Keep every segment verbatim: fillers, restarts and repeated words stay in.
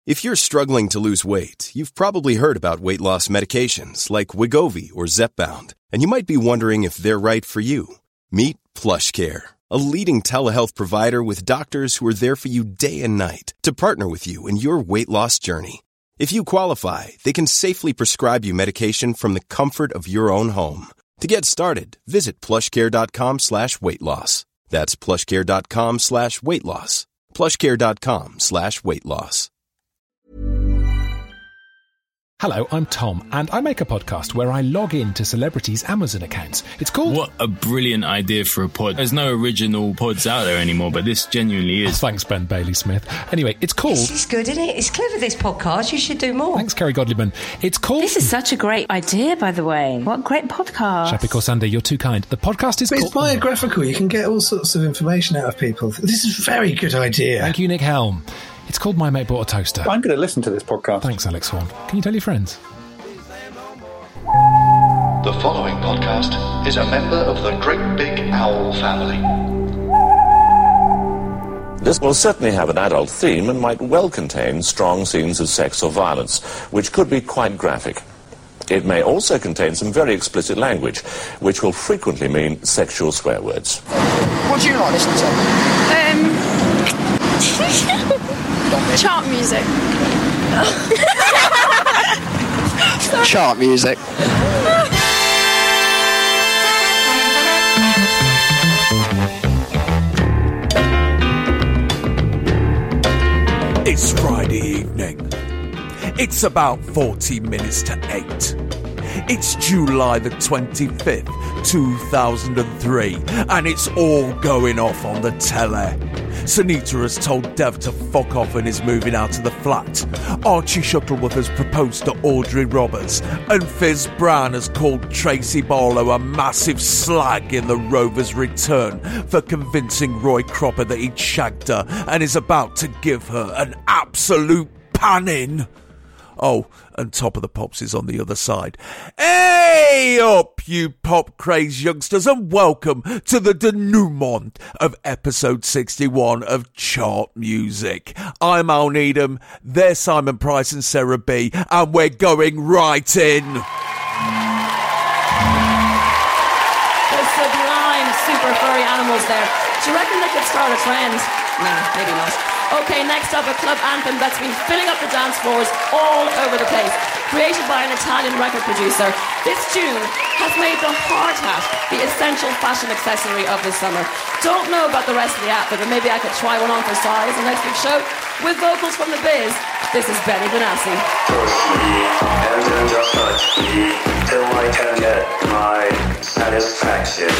If you're struggling to lose weight, you've probably heard about weight loss medications like Wegovy or Zepbound, and you might be wondering if they're right for you. Meet PlushCare, a leading telehealth provider with doctors who are there for you day and night to partner with you in your weight loss journey. If you qualify, they can safely prescribe you medication from the comfort of your own home. To get started, visit plushcare.com slash weight loss. That's plushcare.com slash weight loss. plushcare.com slash weight loss. Hello, I'm Tom, and I make a podcast where I log into celebrities' Amazon accounts. It's called... What a brilliant idea for a pod. There's no original pods out there anymore, but this genuinely is. Oh, thanks, Ben Bailey-Smith. Anyway, it's called... This is good, isn't it? It's clever, this podcast. You should do more. Thanks, Kerry Godliman. It's called... This is such a great idea, by the way. What a great podcast. Shapik or Sandy, you're too kind. The podcast is but called... It's biographical. You can get all sorts of information out of people. This is a very good idea. Thank you, Nick Helm. It's called My Mate Bought a Toaster. I'm going to listen to this podcast. Thanks, Alex Horn. Can you tell your friends? The following podcast is a member of the Great Big Owl family. This will certainly have an adult theme and might well contain strong scenes of sex or violence, which could be quite graphic. It may also contain some very explicit language, which will frequently mean sexual swear words. What do you like listening to? Um... chart music. Chart music. It's Friday evening. It's about forty minutes to eight. It's July the twenty-fifth, two thousand three, and it's all going off on the telly. Sunita has told Dev to fuck off and is moving out of the flat. Archie Shuttleworth has proposed to Audrey Roberts, and Fizz Brown has called Tracy Barlow a massive slag in the Rover's return for convincing Roy Cropper that he'd shagged her and is about to give her an absolute panning. Oh, and Top of the Pops is on the other side. Hey up, you pop-crazed youngsters, and welcome to the denouement of episode sixty-one of Chart Music. I'm Al Needham, they're Simon Price and Sarah B, and we're going right in. Those sublime, super furry animals there. Do you reckon they could start a trend? No, maybe not. Okay, next up, a club anthem that's been filling up the dance floors all over the place. Created by an Italian record producer, this tune has made the hard hat the essential fashion accessory of this summer. Don't know about the rest of the outfit, but maybe I could try one on for size in next week's show. With vocals from The Biz, this is Benny Benassi. Push me, and then just touch me, till I can get my satisfaction.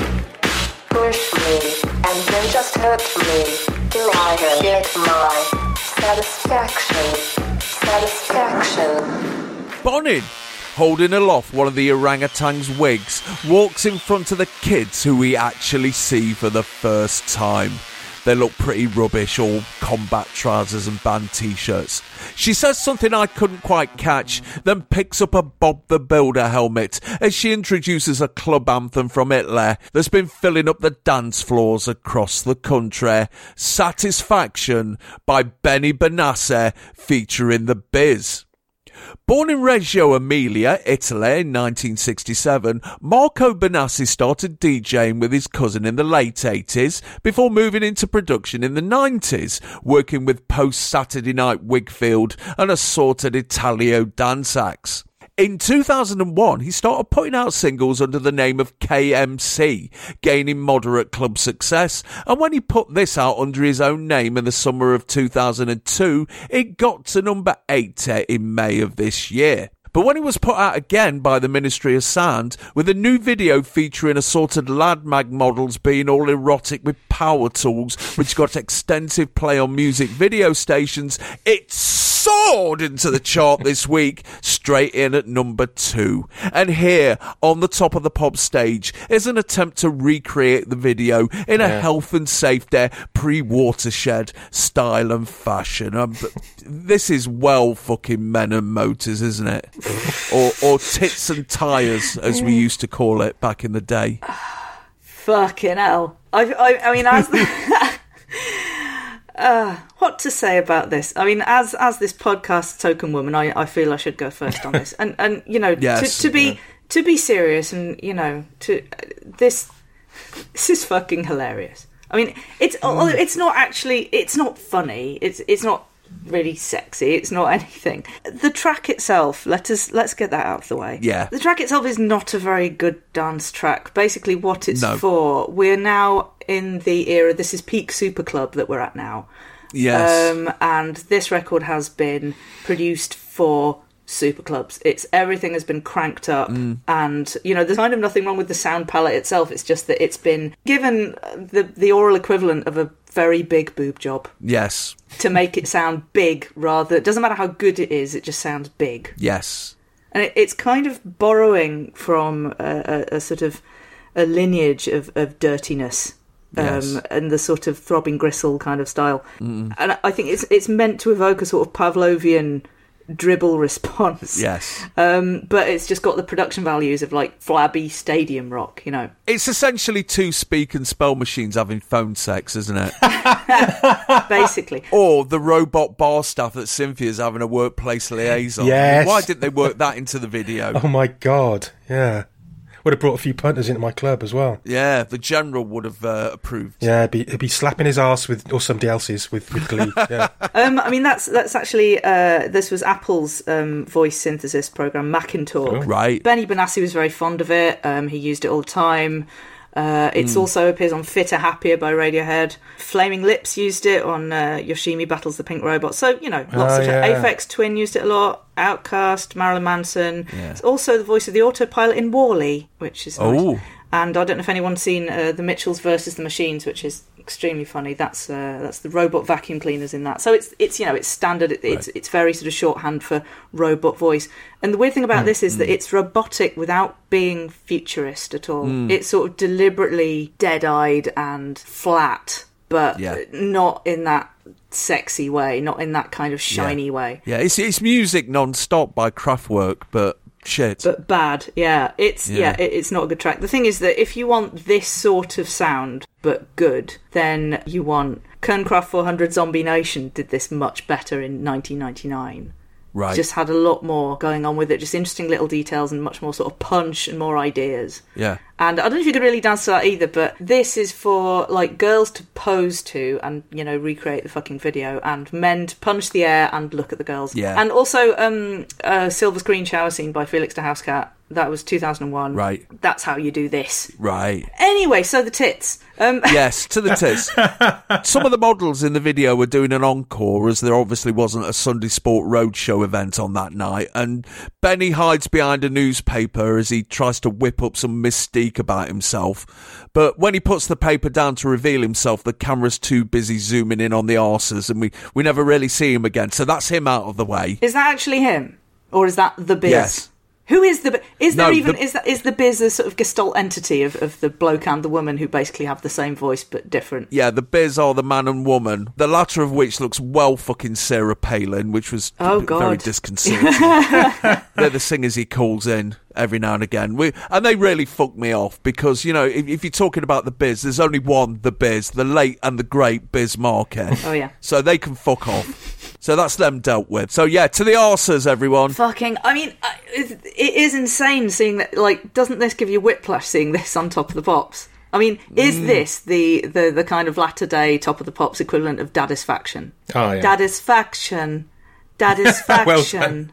Push me, and then just hurt me, till I can get my satisfaction. Satisfaction. Bonin, holding aloft one of the orangutan's wigs, walks in front of the kids who we actually see for the first time. They look pretty rubbish, all combat trousers and band t-shirts. She says something I couldn't quite catch, then picks up a Bob the Builder helmet as she introduces a club anthem from Italy that's been filling up the dance floors across the country. Satisfaction by Benny Benassi featuring The Biz. Born in Reggio Emilia, Italy in nineteen sixty-seven, Marco Benassi started DJing with his cousin in the late eighties before moving into production in the nineties, working with post-Saturday Night Wigfield and assorted Italio dance acts. In two thousand one, he started putting out singles under the name of K M C, gaining moderate club success, and when he put this out under his own name in the summer of two thousand two, it got to number eighty in May of this year. But when it was put out again by the Ministry of Sound, with a new video featuring assorted lad mag models being all erotic with power tools, which got extensive play on music video stations, it soared into the chart this week, straight in at number two. And here, on the Top of the Pop stage, is an attempt to recreate the video in a yeah. health and safety, pre-watershed style and fashion. Um, this is well fucking Men and Motors, isn't it? or or tits and tyres, as we used to call it back in the day. Fucking hell. I, I, I mean, as the, uh, what to say about this? I mean, as as this podcast token woman, I, I feel I should go first on this. And and you know, yes, to, to be yeah. to be serious, and you know, to this this is fucking hilarious. I mean, it's mm. it's not actually it's not funny. It's it's not really sexy. It's not anything. The track itself, let us let's get that out of the way. Yeah. The track itself is not a very good dance track. Basically, what it's No. for, we're now in the era. This is peak Super Club that we're at now. Yes. Um, and this record has been produced for super clubs. It's everything has been cranked up, Mm. and you know, there's kind of nothing wrong with the sound palette itself. It's just that it's been given the the oral equivalent of a very big boob job Yes. to make it sound big. Rather, it doesn't matter how good it is; it just sounds big. Yes. And it, it's kind of borrowing from a, a, a sort of a lineage of, of dirtiness. Um, Yes. and the sort of throbbing gristle kind of style. Mm. And I think it's it's meant to evoke a sort of Pavlovian dribble response. Yes. Um, but it's just got the production values of like flabby stadium rock, you know. It's essentially two speak and spell machines having phone sex, isn't it? Basically. Or the robot bar staff that Cynthia's having a workplace liaison. Yes. Why didn't they work that into the video? Oh my God, yeah. Would have brought a few punters into my club as well. Yeah, the general would have uh, approved. Yeah, it'd be, it'd be slapping his arse with, or somebody else's with, with glee. Yeah. Um, I mean, that's that's actually, uh, this was Apple's um, voice synthesis program, Macintalk. Oh. Right. Benny Benassi was very fond of it. Um, he used it all the time. Uh, it's Mm. also appears on Fitter Happier by Radiohead. Flaming Lips used it on uh, Yoshimi Battles the Pink Robot. So, you know, lots Oh, of yeah. Aphex Twin used it a lot. Outkast, Marilyn Manson. Yeah. It's also the voice of the autopilot in WALL-E, which is nice. Oh. And I don't know if anyone's seen uh, The Mitchells versus the Machines, which is extremely funny. That's uh, that's the robot vacuum cleaners in that. So it's it's you know it's standard. It, it's it's very sort of shorthand for robot voice. And the weird thing about Mm, this is mm. that it's robotic without being futurist at all. Mm. It's sort of deliberately dead-eyed and flat, but Yeah. not in that sexy way, not in that kind of shiny Yeah. way. Yeah, it's it's music non-stop by Kraftwerk, but shit. But bad, yeah. It's yeah, Yeah. it, it's not a good track. The thing is that if you want this sort of sound but good, then you want Kernkraft four hundred Zombie Nation did this much better in nineteen ninety-nine. Right. Just had a lot more going on with it, just interesting little details and much more sort of punch and more ideas. Yeah. And I don't know if you could really dance to that either, but this is for like girls to pose to and, you know, recreate the fucking video, and men to punch the air and look at the girls. Yeah. And also um, uh, Silver Screen Shower Scene by Felix de Housecat. That was two thousand one. Right. That's how you do this. Right. Anyway, so the tits. Um, Yes, to the tits. Some of the models in the video were doing an encore, as there obviously wasn't a Sunday Sport Roadshow event on that night, and Benny hides behind a newspaper as he tries to whip up some mystique about himself. But when he puts the paper down to reveal himself, the camera's too busy zooming in on the arses, and we, we never really see him again. So that's him out of the way. Is that actually him? Or is that the Biz? Yes. Who is the is there No, even the- is that is the Biz a sort of gestalt entity of, of the bloke and the woman who basically have the same voice but different? Yeah, the Biz are the man and woman, the latter of which looks well fucking Sarah Palin, which was Oh, b- God. very disconcerting. They're the singers he calls in every now and again. We, and they really fuck me off because, you know, if, if you're talking about the Biz, there's only one, the Biz, the late and the great Biz Marquez. Oh, yeah. So they can fuck off. So that's them dealt with. So yeah, to the arses, everyone. Fucking, I mean, I- it it is insane seeing that. Like, doesn't this give you whiplash seeing this on Top of the Pops? I mean, is Mm. this the, the, the kind of latter day Top of the Pops equivalent of Daddisfaction? Oh, yeah. Daddisfaction. Daddisfaction.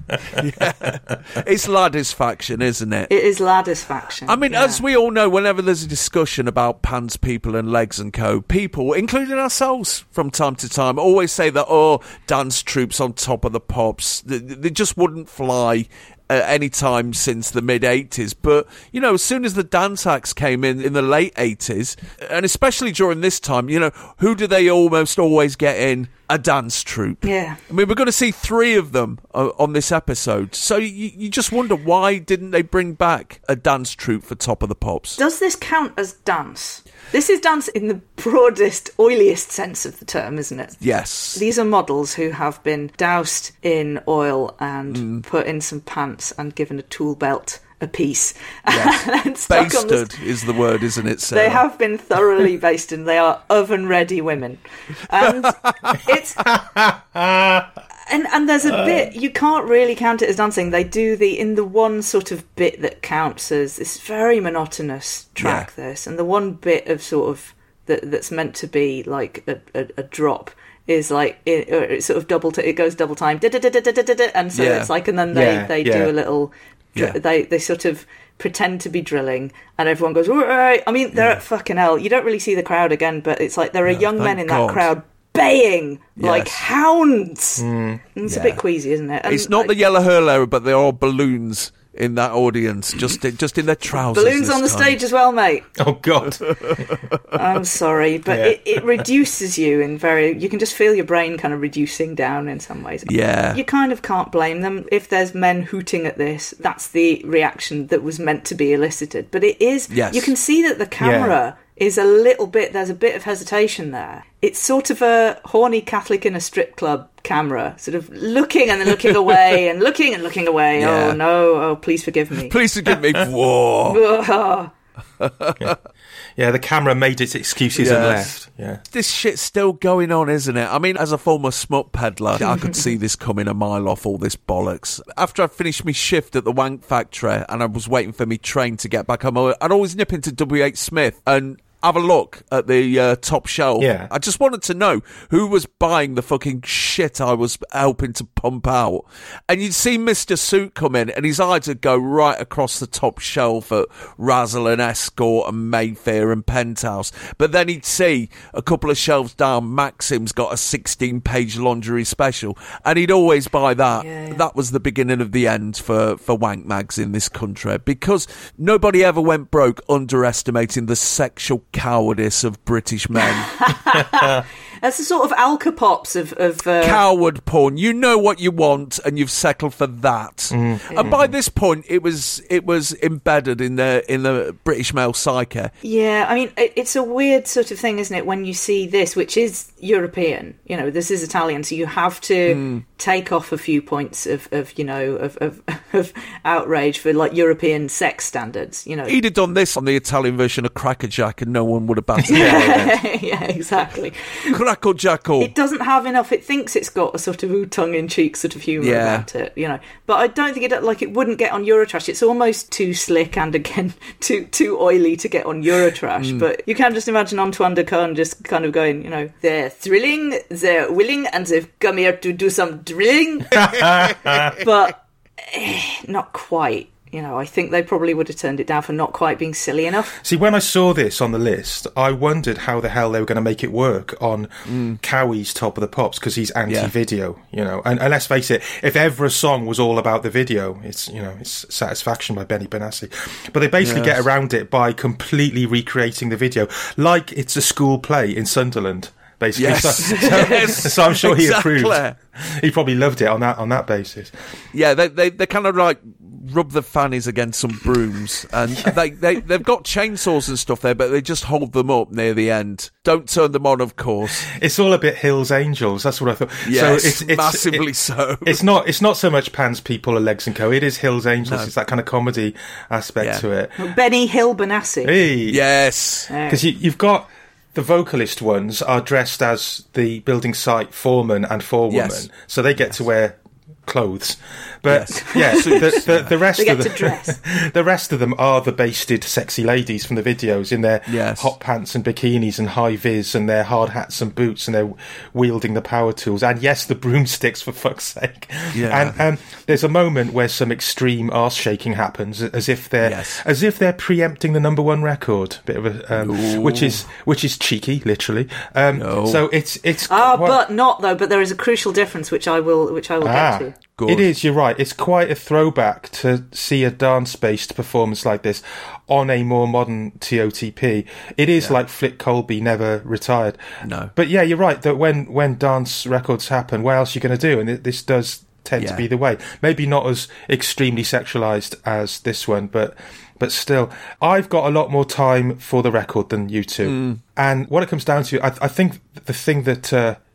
Yeah. It's Laddisfaction, isn't it? It is Laddisfaction. I mean, yeah. as we all know, whenever there's a discussion about pants, people and legs and co, people, including ourselves from time to time, always say that, oh, dance troops on Top of the Pops, they, they just wouldn't fly uh, any time since the mid-eighties. But, you know, as soon as the dance acts came in in the late eighties, and especially during this time, you know, who do they almost always get in? A dance troupe. Yeah. I mean, we're going to see three of them uh, on this episode. So you, you just wonder, why didn't they bring back a dance troupe for Top of the Pops? Does this count as dance? This is dance in the broadest, oiliest sense of the term, isn't it? Yes. These are models who have been doused in oil and Mm. put in some pants and given a tool belt a piece. Yes. And stuck on the- Basted is the word, isn't it, Sarah? They have been thoroughly basted. They are oven-ready women. And it's... And and there's a bit, you can't really count it as dancing. They do the, in the one sort of bit that counts as this very monotonous track, Yeah. this, and the one bit of sort of, that that's meant to be like a, a, a drop is like, it, it sort of double, t- it goes double time, da-da-da-da-da-da-da, and so Yeah. it's like, and then they, Yeah, they yeah. do a little, dr- Yeah. they, they sort of pretend to be drilling, and everyone goes, all right. I mean, they're at fucking hell. You don't really see the crowd again, but it's like there are young men thank in God. that crowd baying like Yes. hounds. Mm. It's Yeah. a bit queasy, isn't it? And, It's not like, the Yellow Hurl era, but there are balloons in that audience, just in, just in their trousers. balloons this on the time. stage as well, mate. Oh, God. I'm sorry, but Yeah. it, it reduces you in very... You can just feel your brain kind of reducing down in some ways. Yeah. You kind of can't blame them. If there's men hooting at this, that's the reaction that was meant to be elicited. But it is... Yes. You can see that the camera is a little bit... There's a bit of hesitation there. It's sort of a horny Catholic in a strip club camera, sort of looking and then looking away and looking and looking away. Yeah. Oh, no. Oh, please forgive me. Please forgive me. Whoa. Oh. yeah. yeah, the camera made its excuses and Yes. left. Yeah. This shit's still going on, isn't it? I mean, as a former smut peddler, I could see this coming a mile off, all this bollocks. After I finished my shift at the Wank Factory and I was waiting for me train to get back home, I'd always nip into W H Smith and have a look at the uh, top shelf. Yeah. I just wanted to know who was buying the fucking shit I was helping to pump out. And you'd see Mister Suit come in and his eyes would go right across the top shelf at Razzle and Escort and Mayfair and Penthouse. But then he'd see a couple of shelves down, Maxim's got a sixteen-page lingerie special, and he'd always buy that. Yeah, yeah. That was the beginning of the end for, for wank mags in this country, because nobody ever went broke underestimating the sexual cowardice of British men. That's the sort of alcopops of... of uh, Coward porn. You know what you want, and you've settled for that. Mm. And by this point, it was it was embedded in the in the British male psyche. Yeah, I mean, it, it's a weird sort of thing, isn't it, when you see this, which is European, you know, this is Italian, so you have to Mm. take off a few points of, of you know, of, of, of outrage for, like, European sex standards, you know. He'd have done this on the Italian version of Crackerjack, and no one would have batted yeah, yeah, exactly. Crackle Jackal. It doesn't have enough. It thinks it's got a sort of ooh, tongue-in-cheek sort of humour Yeah. about it, you know. But I don't think it like it wouldn't get on Eurotrash. It's almost too slick and again too too oily to get on Eurotrash. Mm. But you can just imagine Antoine de Caunes just kind of going, you know, they're thrilling, they're willing, and they've come here to do some drilling. But eh, not quite. You know, I think they probably would have turned it down for not quite being silly enough. See, when I saw this on the list, I wondered how the hell they were going to make it work on Mm. Cowie's Top of the Pops, because he's anti-video, you know. And, and let's face it, if ever a song was all about the video, it's, you know, it's Satisfaction by Benny Benassi. But they basically Yes. get around it by completely recreating the video, like it's a school play in Sunderland. Basically, Yes. so, so, Yes. so I'm sure he Exactly. approved. He probably loved it on that on that basis. Yeah, they they they kind of like rub the fannies against some brooms, and they they they've got chainsaws and stuff there, but they just hold them up near the end. Don't turn them on, of course. It's all a bit Hill's Angels. That's what I thought. Yes, so it's, it's, massively it- so. It's not. It's not so much Pans, People, and Legs and Co. It is Hill's Angels. No. It's that kind of comedy aspect Yeah. to it. Benny Hill Benassi. Hey, Yes. because you, you've got the vocalist ones are dressed as the building site foreman and forewoman, Yes. so they get to wear clothes. But Yes. yeah, the, the, the rest They get of to the, dress. the rest of them are the basted sexy ladies from the videos in their Yes. hot pants and bikinis and high vis and their hard hats and boots, and they're wielding the power tools and yes, the broomsticks, for fuck's sake. Yeah. And um, there's a moment where some extreme arse shaking happens, as if they're Yes. as if they're preempting the number one record. Bit of a um, which is which is cheeky, literally. Um, No. So it's it's Ah, quite- but not though. But there is a crucial difference, which I will, which I will Ah, get to. Good. it is. You're right. It's quite a throwback to see a dance-based performance like this on a more modern T O T P. It is like Flick Colby never retired. No. But yeah, you're right that when when dance records happen, what else are you going to do? And it, this does tend Yeah. to be the way. Maybe not as extremely sexualized as this one, but. But still, I've got a lot more time for the record than you two. Mm. And what it comes down to, I, I think the thing that uh,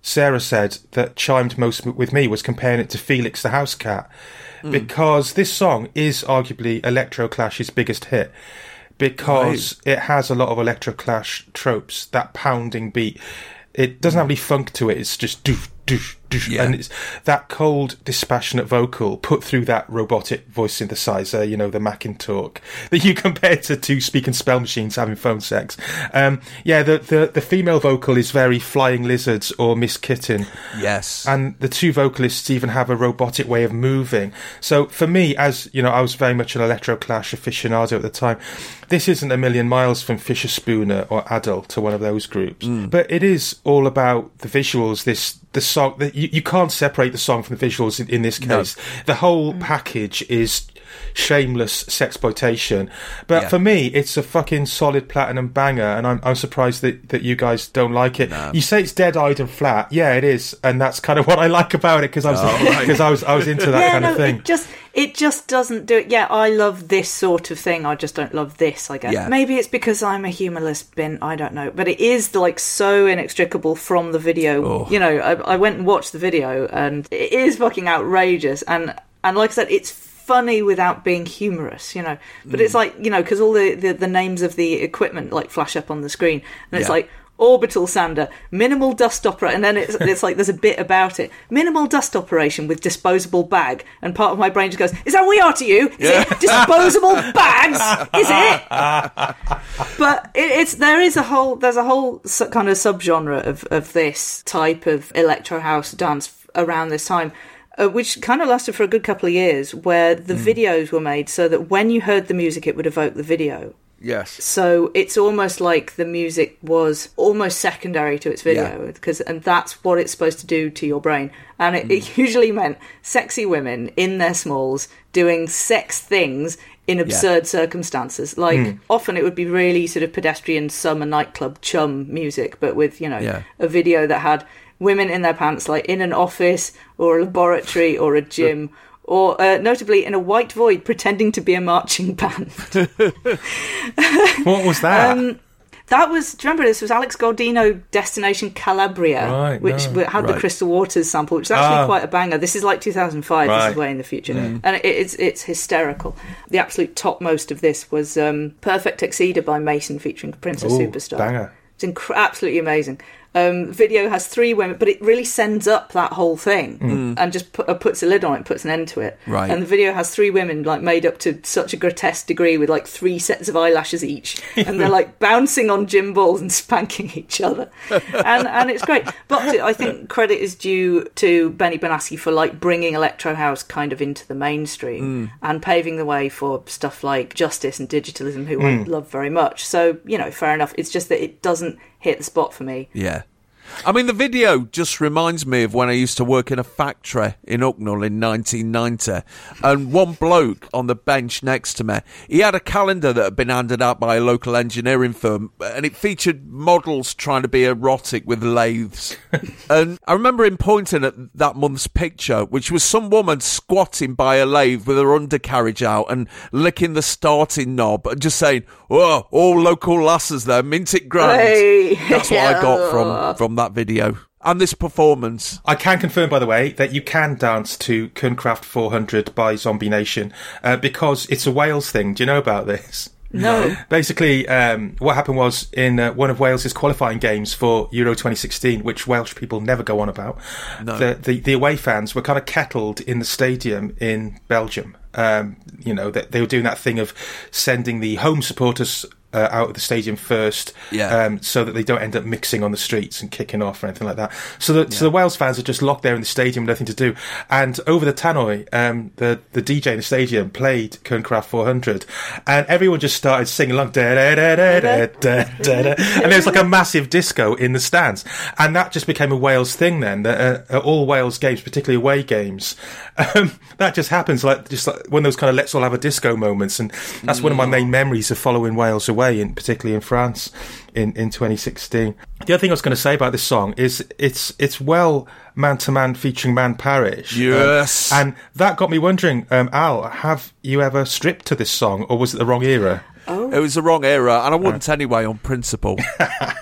Sarah said that chimed most with me was comparing it to Felix the House Cat, mm. because this song is arguably Electroclash's biggest hit, because right. it has a lot of Electroclash tropes, that pounding beat. It doesn't have any funk to it, it's just doof, doof, doof, yeah. and it's that cold, dispassionate vocal put through that robotic voice synthesizer, you know, the Macintalk, that you compare to two speak and spell machines having phone sex. Um, yeah, the, the, the female vocal is very Flying Lizards or Miss Kitten. Yes. And the two vocalists even have a robotic way of moving. So for me, as, you know, I was very much an Electroclash aficionado at the time, this isn't a million miles from Fisher Spooner or Adult or one of those groups. Mm. But it is all about the visuals, this the song. The, you, you can't separate the song from the visuals in, in this case. No. The whole mm. package is shameless sexploitation. But yeah. for me, it's a fucking solid platinum banger, and I'm, I'm surprised that, that you guys don't like it. No. You say it's dead-eyed and flat. Yeah, it is, and that's kind of what I like about it, because I was oh, right. I was I was into that yeah, kind no, of thing. It just it just doesn't do it. Yeah, I love this sort of thing. I just don't love this. I guess yeah. maybe it's because I'm a humorless bin. I don't know, but it is like so inextricable from the video. Oh. You know, I, I went and watched the video, and it is fucking outrageous. And and like I said, it's funny without being humorous, you know. But mm. it's like, you know, because all the, the the names of the equipment like flash up on the screen, and it's yeah. like orbital sander, minimal dust opera, and then it's it's like there's a bit about it, minimal dust operation with disposable bag, and part of my brain just goes, is that what we are to you? Is yeah. it disposable bags? Is it? But it, it's there is a whole there's a whole su- kind of subgenre of of this type of electro house dance around this time. Uh, which kind of lasted for a good couple of years, where the mm. videos were made so that when you heard the music, it would evoke the video. Yes. So it's almost like the music was almost secondary to its video, because yeah. and that's what it's supposed to do to your brain. And it, mm. it usually meant sexy women in their smalls doing sex things in absurd yeah. circumstances. Like, mm. often it would be really sort of pedestrian summer nightclub chum music, but with, you know, yeah. a video that had women in their pants, like in an office or a laboratory or a gym, or uh, notably in a white void pretending to be a marching band. What was that? Um, that was, do you remember this was Alex Gaudino, Destination Calabria, right, which no. had right. the Crystal Waters sample, which is actually oh. quite a banger. This is like two thousand five, right. this is way in the future. Mm. And it, it's it's hysterical. The absolute topmost of this was um, Perfect Exceeder by Mason featuring Princess Ooh, Superstar. Banger. It's inc- absolutely amazing. Um, video has three women, but it really sends up that whole thing mm. and just put, uh, puts a lid on it, puts an end to it. Right. And the video has three women like made up to such a grotesque degree with like three sets of eyelashes each, and they're like bouncing on gym balls and spanking each other, and and it's great. But I think credit is due to Benny Benassi for like bringing electro house kind of into the mainstream mm. and paving the way for stuff like Justice and Digitalism, who mm. I love very much. So, you know, fair enough. It's just that it doesn't hit the spot for me. Yeah. I mean, the video just reminds me of when I used to work in a factory in Hucknall in nineteen ninety, and one bloke on the bench next to me, he had a calendar that had been handed out by a local engineering firm, and it featured models trying to be erotic with lathes. And I remember him pointing at that month's picture, which was some woman squatting by a lathe with her undercarriage out and licking the starting knob and just saying, "Oh, all local lasses there, mint it grand." Hey. That's what I got from, from that video. And this performance. I can confirm, by the way, that you can dance to Kernkraft four hundred by Zombie Nation, uh, because it's a Wales thing. Do you know about this? No. Basically, um, what happened was in uh, one of Wales's qualifying games for Euro twenty sixteen, which Welsh people never go on about, no. the, the, the away fans were kind of kettled in the stadium in Belgium. Um, you know, they, they were doing that thing of sending the home supporters Uh, out of the stadium first, yeah. um, so that they don't end up mixing on the streets and kicking off or anything like that. So the, yeah. so the Wales fans are just locked there in the stadium, nothing to do. And over the tannoy, um, the the D J in the stadium played Kernkraft four hundred, and everyone just started singing along, da da da da da da da da, and there was like a massive disco in the stands, and that just became a Wales thing. Then that uh, at all Wales games, particularly away games, um, that just happens, like just like one of those kind of let's all have a disco moments, and that's mm. one of my main memories of following Wales away. In, particularly in France in, in twenty sixteen. The other thing I was going to say about this song is it's it's well Man to Man featuring Man Parish. Yes. Um, and that got me wondering, um, Al, have you ever stripped to this song, or was it the wrong era? Oh. It was the wrong era, and I wouldn't uh. anyway on principle.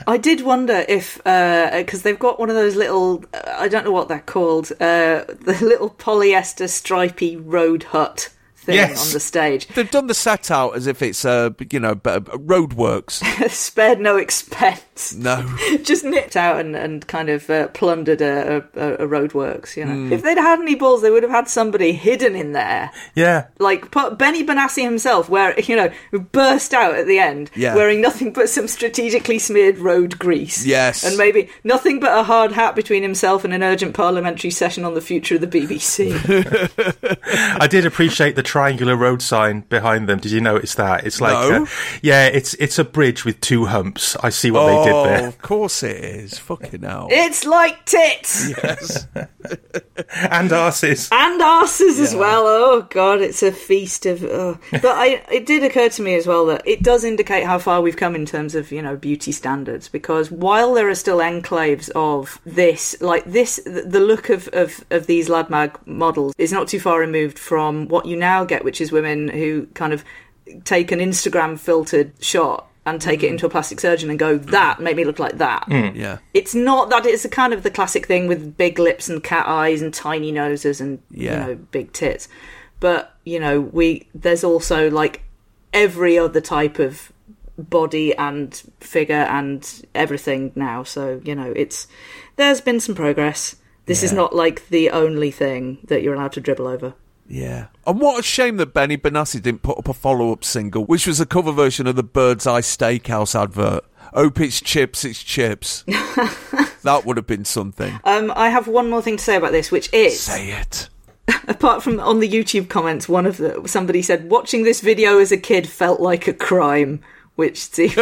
I did wonder if, because uh, they've got one of those little, uh, I don't know what they're called, uh, the little polyester stripy road hut thing yes. on the stage. They've done the set out as if it's, uh, you know, roadworks. Spared no expense. No. Just nipped out and, and kind of uh, plundered a, a, a roadworks, you know. Mm. If they'd had any balls, they would have had somebody hidden in there. Yeah. Like Benny Benassi himself, where, you know, burst out at the end, yeah. wearing nothing but some strategically smeared road grease. Yes. And maybe nothing but a hard hat between himself and an urgent parliamentary session on the future of the B B C. I did appreciate the triangular road sign behind them. Did you notice that? It's like, no. uh, yeah, it's it's a bridge with two humps. I see what oh, they did there. Of course it is. Fucking hell. It's like tits. Yes. And arses. And arses yeah. as well. Oh God, it's a feast of. Oh. But I, it did occur to me as well that it does indicate how far we've come in terms of, you know, beauty standards. Because while there are still enclaves of this, like this, the look of of, of these Lad Mag models is not too far removed from what you now get, which is women who kind of take an Instagram filtered shot and take mm. it into a plastic surgeon and go, that make me look like that. Mm. Yeah, it's not that. It's a kind of the classic thing with big lips and cat eyes and tiny noses and yeah. you know, big tits. But you know, we there's also like every other type of body and figure and everything now. So you know, it's there's been some progress. This yeah. is not like the only thing that you're allowed to dribble over. Yeah. And what a shame that Benny Benassi didn't put up a follow-up single, which was a cover version of the Bird's Eye Steakhouse advert. Hope it's chips, it's chips. That would have been something. Um, I have one more thing to say about this, which is... Say it. Apart from on the YouTube comments, one of the somebody said, watching this video as a kid felt like a crime, which seems...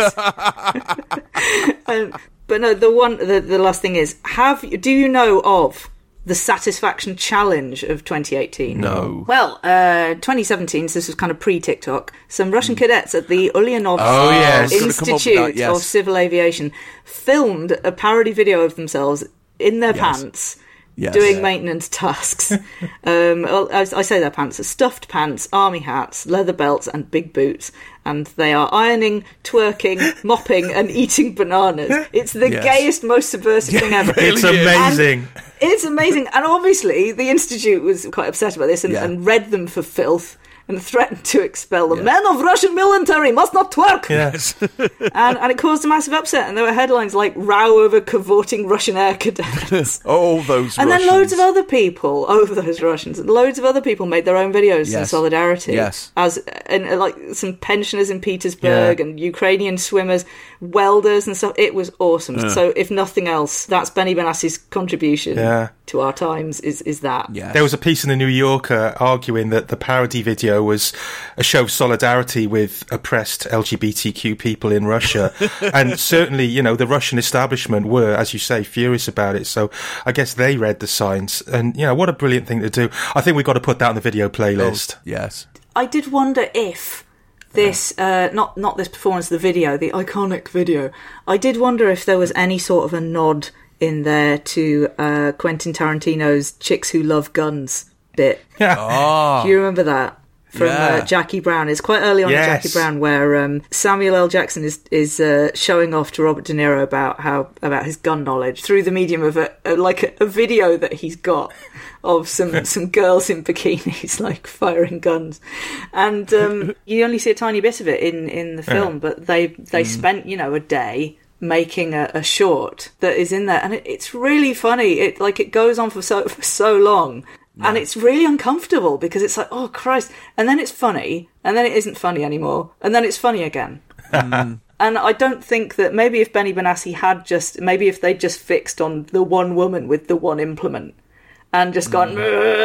um, but no, the one, the, the last thing is, have do you know of the Satisfaction Challenge of twenty eighteen? No. Well, uh, twenty seventeen, so this was kind of pre-TikTok, some Russian cadets at the Ulyanov oh, yes. Institute that, yes. of Civil Aviation filmed a parody video of themselves in their yes. pants. Yes. Doing maintenance tasks. um, I, I say their pants are stuffed pants, army hats, leather belts and big boots. And they are ironing, twerking, mopping and eating bananas. It's the yes. gayest, most subversive yeah, thing ever. Really it's amazing. And it's amazing. And obviously the Institute was quite upset about this and, yeah. and read them for filth and threatened to expel them. Yeah. Men of Russian military must not twerk! Yes. and, and it caused a massive upset, and there were headlines like, row over cavorting Russian air cadets. All those And Russians. then loads of other people, over those Russians, and loads of other people made their own videos yes. in solidarity. Yes. As and uh, like some pensioners in Petersburg yeah. and Ukrainian swimmers, welders and stuff. It was awesome. Yeah. So if nothing else, that's Benny Benassi's contribution yeah. to our times is, is that. Yes. There was a piece in the New Yorker arguing that the parody video was a show of solidarity with oppressed L G B T Q people in Russia. And certainly, you know, the Russian establishment were, as you say, furious about it. So I guess they read the signs. And, you know, what a brilliant thing to do. I think we've got to put that on the video playlist. Oh, yes. I did wonder if this, uh, not not this performance, the video, the iconic video, I did wonder if there was any sort of a nod in there to uh, Quentin Tarantino's Chicks Who Love Guns bit. Oh. Do you remember that? From yeah. uh, Jackie Brown. It's quite early on yes. in Jackie Brown where um, Samuel L. Jackson is is uh, showing off to Robert De Niro about how about his gun knowledge through the medium of a, a like a, a video that he's got of some some girls in bikinis like firing guns, and um, you only see a tiny bit of it in, in the film, yeah. but they they mm. spent you know a day making a, a short that is in there, and it, it's really funny. It like it goes on for so for so long. Yeah. And it's really uncomfortable because it's like, oh Christ, and then it's funny, and then it isn't funny anymore, and then it's funny again. Mm. And I don't think that maybe if Benny Benassi had just, maybe if they'd just fixed on the one woman with the one implement and just gone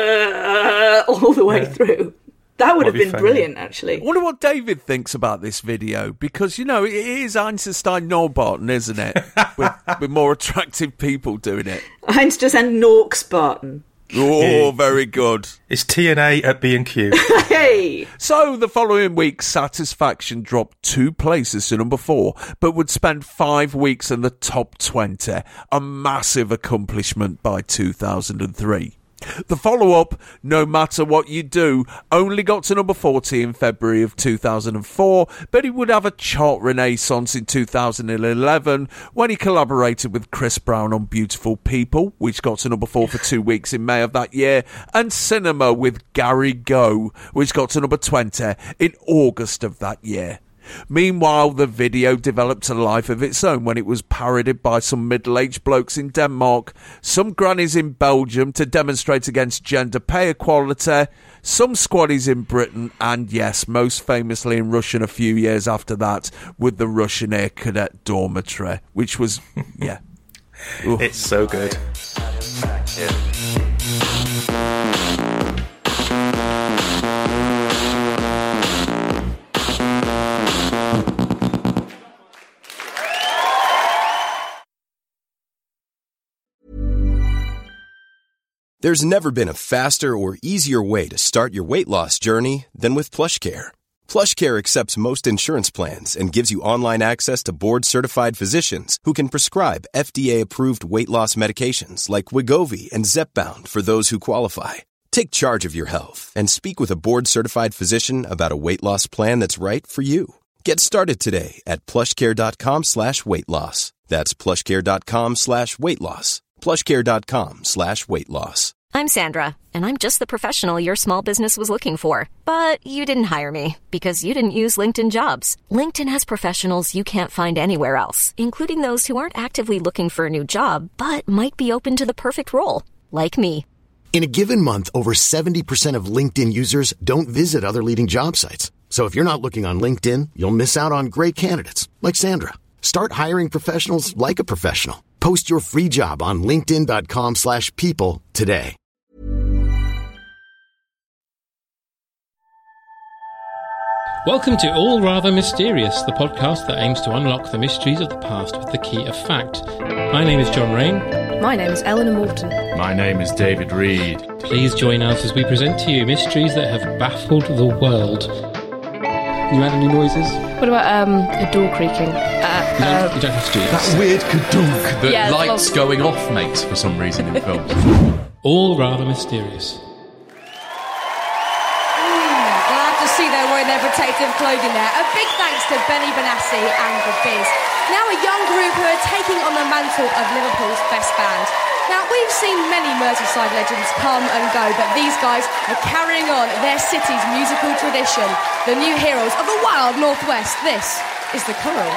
mm. all the way yeah. through, that would That'd have been be brilliant, actually. I wonder what David thinks about this video, because, you know, it is Einstein Norbarton, isn't it? with, with more attractive people doing it. Einstein Norksbarton. Oh, very good. It's T N A at B and Q. Hey! So the following week, Satisfaction dropped two places to number four, but would spend five weeks in the top twenty. A massive accomplishment by two thousand three. The follow-up, No Matter What You Do, only got to number forty in February of two thousand four, but it would have a chart renaissance in two thousand eleven when he collaborated with Chris Brown on Beautiful People, which got to number four for two weeks in May of that year, and Cinema with Gary Go, which got to number twenty in August of that year. Meanwhile, the video developed a life of its own when it was parodied by some middle-aged blokes in Denmark, some grannies in Belgium to demonstrate against gender pay equality, some squaddies in Britain, and yes, most famously in Russia a few years after that with the Russian Air Cadet Dormitory, which was, yeah. It's so good. Yeah. There's never been a faster or easier way to start your weight loss journey than with PlushCare. PlushCare accepts most insurance plans and gives you online access to board-certified physicians who can prescribe F D A-approved weight loss medications like Wegovy and Zepbound for those who qualify. Take charge of your health and speak with a board-certified physician about a weight loss plan that's right for you. Get started today at plushcare.com slash weight loss. That's plushcare.com slash weight loss. plushcare.com slash weight loss. I'm Sandra, and I'm just the professional your small business was looking for. But you didn't hire me because you didn't use LinkedIn Jobs. LinkedIn has professionals you can't find anywhere else, including those who aren't actively looking for a new job, but might be open to the perfect role, like me. In a given month, over seventy percent of LinkedIn users don't visit other leading job sites. So if you're not looking on LinkedIn, you'll miss out on great candidates, like Sandra. Start hiring professionals like a professional. Post your free job on linkedin.com slash people today. Welcome to All Rather Mysterious, the podcast that aims to unlock the mysteries of the past with the key of fact. My name is John Rain. My name is Eleanor Morton. My name is David Reed. Please join us as we present to you mysteries that have baffled the world. You had any noises? What about um, a door creaking? Uh, you, don't, uh, you don't have to do that. That weird kadunk that yeah, lights going off makes for some reason in films. All Rather Mysterious. See, they're wearing their protective clothing there. A big thanks to Benny Benassi and The Biz. Now a young group who are taking on the mantle of Liverpool's best band. Now, we've seen many Merseyside legends come and go, but these guys are carrying on their city's musical tradition. The new heroes of the wild northwest. This is The Coral.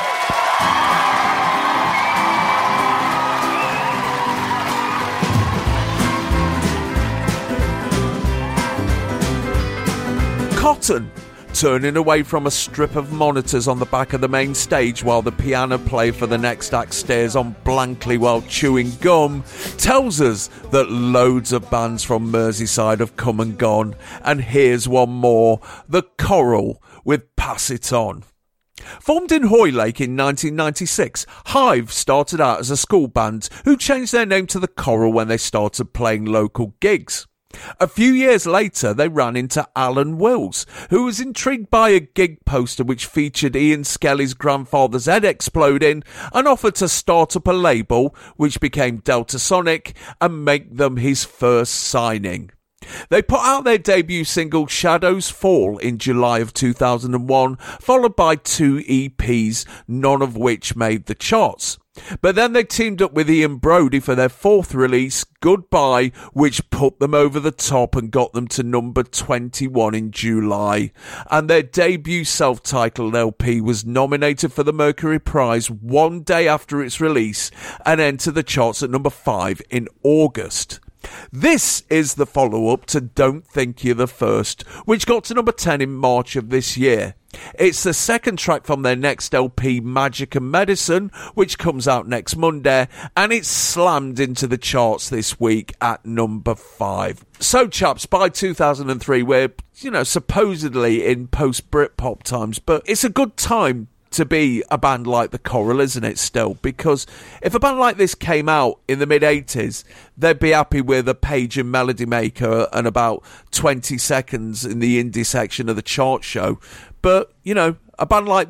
Cotton, turning away from a strip of monitors on the back of the main stage while the piano player for the next act stares on blankly while chewing gum, tells us that loads of bands from Merseyside have come and gone, and here's one more, The Coral with Pass It On. Formed in Hoylake in nineteen ninety-six, Hive started out as a school band who changed their name to The Coral when they started playing local gigs. A few years later, they ran into Alan Wills, who was intrigued by a gig poster which featured Ian Skelly's grandfather's head exploding, and offered to start up a label, which became Delta Sonic, and make them his first signing. They put out their debut single Shadows Fall in July of two thousand one, followed by two E Ps, none of which made the charts. But then they teamed up with Ian Brody for their fourth release, Goodbye, which put them over the top and got them to number twenty-one in July. And their debut self-titled L P was nominated for the Mercury Prize one day after its release and entered the charts at number five in August. This is the follow-up to Don't Think You're the First, which got to number ten in March of this year. It's the second track from their next L P, Magic and Medicine, which comes out next Monday, and it's slammed into the charts this week at number five. So, chaps, by two thousand three, we're, you know, supposedly in post-Britpop times, but it's a good time to be a band like The Coral, isn't it, still? Because if a band like this came out in the mid-eighties, they'd be happy with a page and Melody Maker and about twenty seconds in the indie section of the chart show. But, you know, a band like this,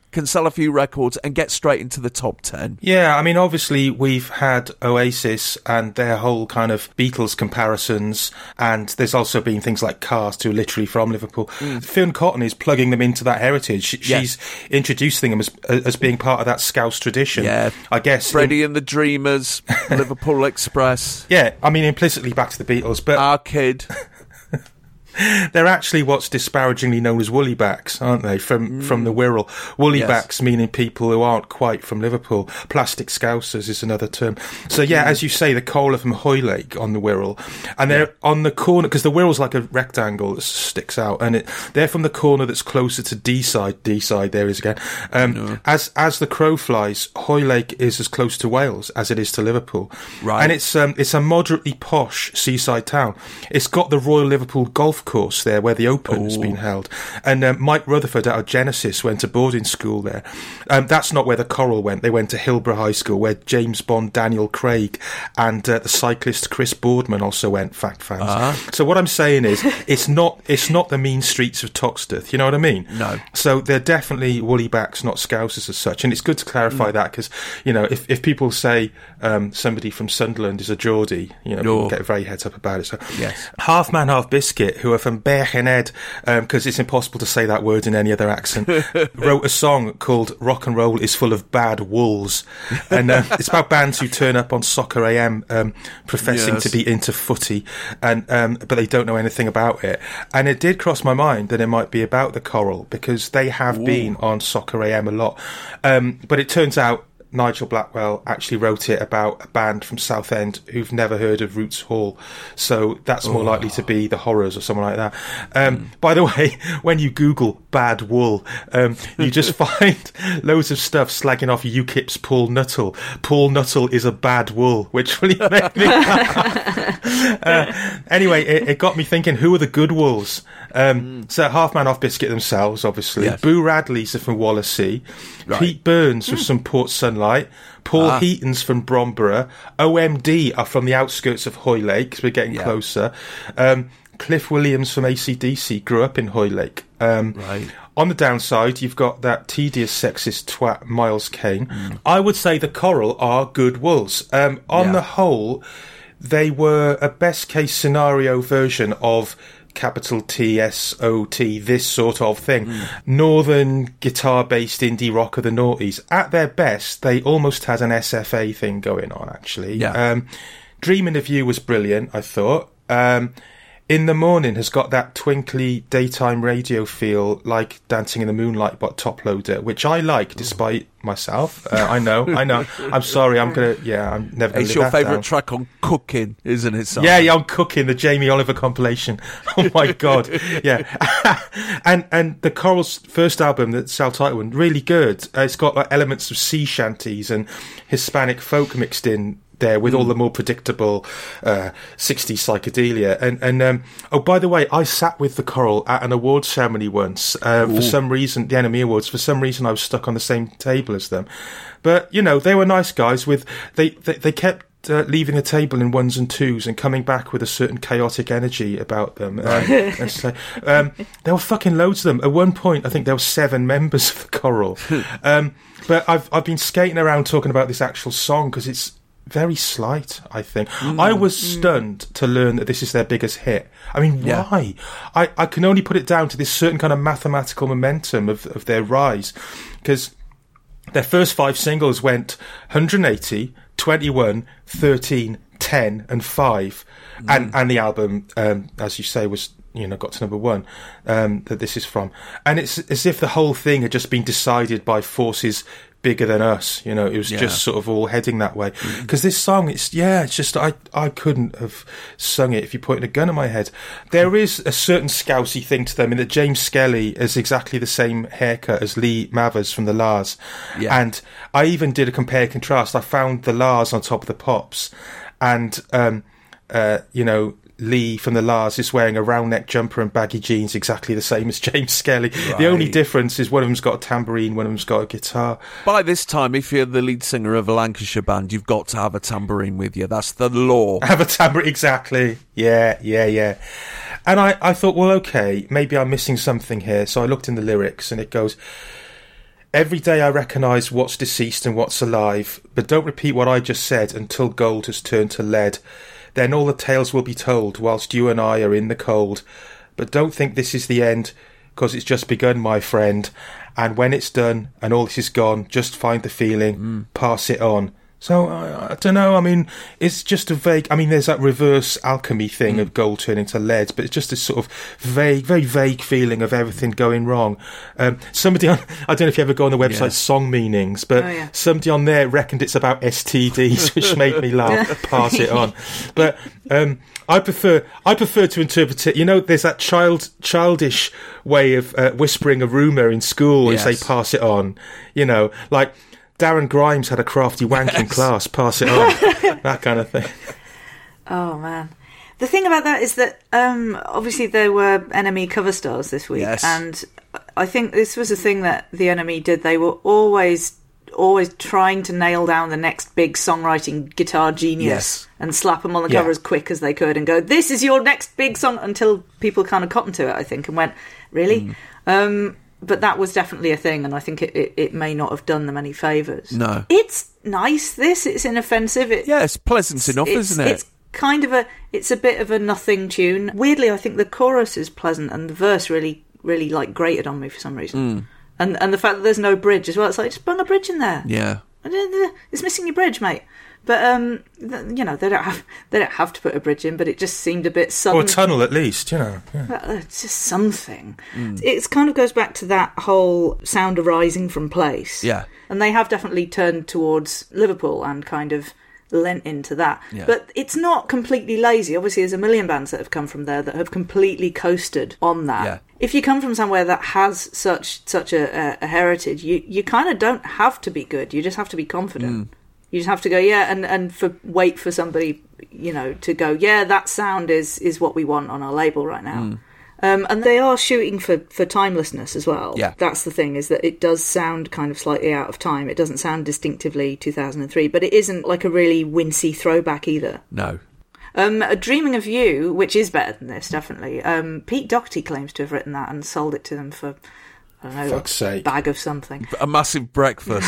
can sell a few records and get straight into the top ten. Yeah, I mean, obviously we've had Oasis and their whole kind of Beatles comparisons, and there's also been things like Cast, who are literally from Liverpool. Mm. Fern Cotton is plugging them into that heritage. She, yeah. She's introducing them as as being part of that Scouse tradition. Yeah, I guess. Freddie in, and the Dreamers, Liverpool Express. Yeah, I mean, implicitly back to the Beatles, but Our Kid. They're actually what's disparagingly known as woolly-backs, aren't they, from, mm. from the Wirral. Woolly-backs yes. meaning people who aren't quite from Liverpool. Plastic Scousers is another term. So, yeah, mm. as you say, the coal are from Hoylake on the Wirral. And they're yeah. on the corner, because the Wirral's like a rectangle that sticks out, and it, they're from the corner that's closer to D-side. D-side, there is again. Um, no. As as the crow flies, Hoylake is as close to Wales as it is to Liverpool. Right. And it's um, it's a moderately posh seaside town. It's got the Royal Liverpool Golf course there where the Open Ooh. has been held, and um, Mike Rutherford out of Genesis went to boarding school there. Um, that's not where the Coral went. They went to Hillborough High School, where James Bond Daniel Craig and uh, the cyclist Chris Boardman also went. Fact fans. Uh-huh. So what I'm saying is, it's not it's not the mean streets of Toxteth. You know what I mean? No. So they're definitely woolly-backs, not Scousers as such, and it's good to clarify mm. that, because you know if if people say um, somebody from Sunderland is a Geordie, you know, people get very heads up about it. So yes, Half Man Half Biscuit, who are from Birkenhead, because um, it's impossible to say that word in any other accent, wrote a song called Rock and Roll is Full of Bad Wolves, and uh, it's about bands who turn up on Soccer A M um, professing yes. to be into footy, and um, but they don't know anything about it. And it did cross my mind that it might be about the Coral, because they have Ooh. been on Soccer A M a lot, um, but it turns out Nigel Blackwell actually wrote it about a band from Southend who've never heard of Roots Hall, so that's more oh. likely to be the Horrors or someone like that. Um, mm. By the way, when you Google bad wool, um, you just find loads of stuff slagging off UKIP's Paul Nuttall. Paul Nuttall is a bad wool, which really made me uh, anyway, it, it got me thinking, who are the good wolves? Um, mm. So Half Man Half Biscuit themselves, obviously. Yes. Boo Radley's are from Wallasey. Right. Pete Burns was mm. from Port Sunlight. Paul ah. Heaton's from Bromborough. O M D are from the outskirts of Hoylake, because we're getting yeah. closer. Um, Cliff Williams from A C D C grew up in Hoylake. Um, right. On the downside, you've got that tedious sexist twat Miles Kane. Mm. I would say the Coral are good wolves. Um, on yeah. the whole, they were a best-case scenario version of capital T S O T, this sort of thing. Mm. Northern guitar-based indie rock of the noughties. At their best, they almost had an S F A thing going on, actually. Yeah. Um, Dreaming of You was brilliant, I thought. Um, In the Morning has got that twinkly daytime radio feel, like Dancing in the Moonlight but top loader, which I like despite myself. Uh, I know, I know. I'm sorry, I'm going to, yeah, I'm never going to It's your favourite track on Cooking, isn't it, Simon? Yeah, yeah, on Cooking, the Jamie Oliver compilation. Oh my God. Yeah. and and the Coral's first album, the self-titled one, really good. Uh, it's got like elements of sea shanties and Hispanic folk mixed in there with mm. all the more predictable uh, sixties psychedelia. And, and um, oh, by the way, I sat with the Coral at an awards ceremony once. Uh, for some reason, the N M E Awards, for some reason I was stuck on the same table as them. But, you know, they were nice guys. With They, they, they kept Uh, leaving the table in ones and twos and coming back with a certain chaotic energy about them. Um, and so, um, there were fucking loads of them. At one point, I think there were seven members of the Coral. um, but I've I've been skating around talking about this actual song because it's very slight, I think. Mm. I was stunned to learn that this is their biggest hit. I mean, yeah. why? I, I can only put it down to this certain kind of mathematical momentum of, of their rise, because their first five singles went one hundred eighty, twenty-one, thirteen, ten, and five. Mm. And and the album, um, as you say, was, you know, got to number one, um, that this is from. And it's as if the whole thing had just been decided by forces bigger than us, you know. It was yeah. just sort of all heading that way. Because mm. this song, it's, yeah, it's just, I, I couldn't have sung it if you put a gun in my head. There is a certain scousey thing to them in that James Skelly has exactly the same haircut as Lee Mavers from the Lars. Yeah. And I even did a compare contrast. I found the Lars on top of the Pops, and, um, uh, you know, Lee from the Lars is wearing a round neck jumper and baggy jeans, exactly the same as James Skelly. Right. The only difference is one of them's got a tambourine, one of them's got a guitar. By this time, if you're the lead singer of a Lancashire band, you've got to have a tambourine with you. That's the law. Have a tambourine, exactly. Yeah, yeah, yeah. And I, I thought, well, okay, maybe I'm missing something here. So I looked in the lyrics, and it goes, Every day I recognise what's deceased and what's alive, but don't repeat what I just said until gold has turned to lead. Then all the tales will be told whilst you and I are in the cold. But don't think this is the end, 'cause it's just begun, my friend. And when it's done and all this is gone, just find the feeling, mm. pass it on. So, I, I don't know, I mean, it's just a vague... I mean, there's that reverse alchemy thing mm. of gold turning to lead, but it's just this sort of vague, very vague feeling of everything going wrong. Um, somebody on... I don't know if you ever go on the website, yeah. Song Meanings, but oh, yeah. somebody on there reckoned it's about S T Ds, which made me laugh. Pass it on. But um, I prefer I prefer to interpret it... You know, there's that child childish way of uh, whispering a rumour in school yes. and say, pass it on. You know, like... Darren Grimes had a crafty wank yes. in class, pass it on, that kind of thing. Oh, man. The thing about that is that, um, obviously, there were N M E cover stars this week, yes. and I think this was a thing that the N M E did. They were always, always trying to nail down the next big songwriting guitar genius yes. and slap them on the cover yeah. as quick as they could and go, this is your next big song, until people kind of cottoned to it, I think, and went, really? Mm. Um... But that was definitely a thing, and I think it, it, it may not have done them any favours. No. It's nice, this. It's inoffensive. It, yeah, it's pleasant enough, it's, isn't it? It's kind of a... It's a bit of a nothing tune. Weirdly, I think the chorus is pleasant, and the verse really, really, like, grated on me for some reason. Mm. And and the fact that there's no bridge as well. It's like, just bung a bridge in there. Yeah. It's missing your bridge, mate. But um, you know, they don't have they don't have to put a bridge in, but it just seemed a bit sudden. Or a tunnel, at least, you know. Yeah. Well, it's just something. Mm. It kind of goes back to that whole sound arising from place. Yeah, and they have definitely turned towards Liverpool and kind of lent into that. Yeah. But it's not completely lazy. Obviously, there's a million bands that have come from there that have completely coasted on that. Yeah. If you come from somewhere that has such such a, a heritage, you you kind of don't have to be good. You just have to be confident. Mm. You just have to go, yeah, and, and for wait for somebody, you know, to go, yeah, that sound is, is what we want on our label right now. Mm. Um, and they are shooting for, for timelessness as well. Yeah. That's the thing, is that it does sound kind of slightly out of time. It doesn't sound distinctively two thousand three, but it isn't like a really wincy throwback either. No. Um, Dreaming of You, which is better than this, definitely. Um, Pete Doherty claims to have written that and sold it to them for... I don't know, Fuck's sake. A bag of something. A massive breakfast.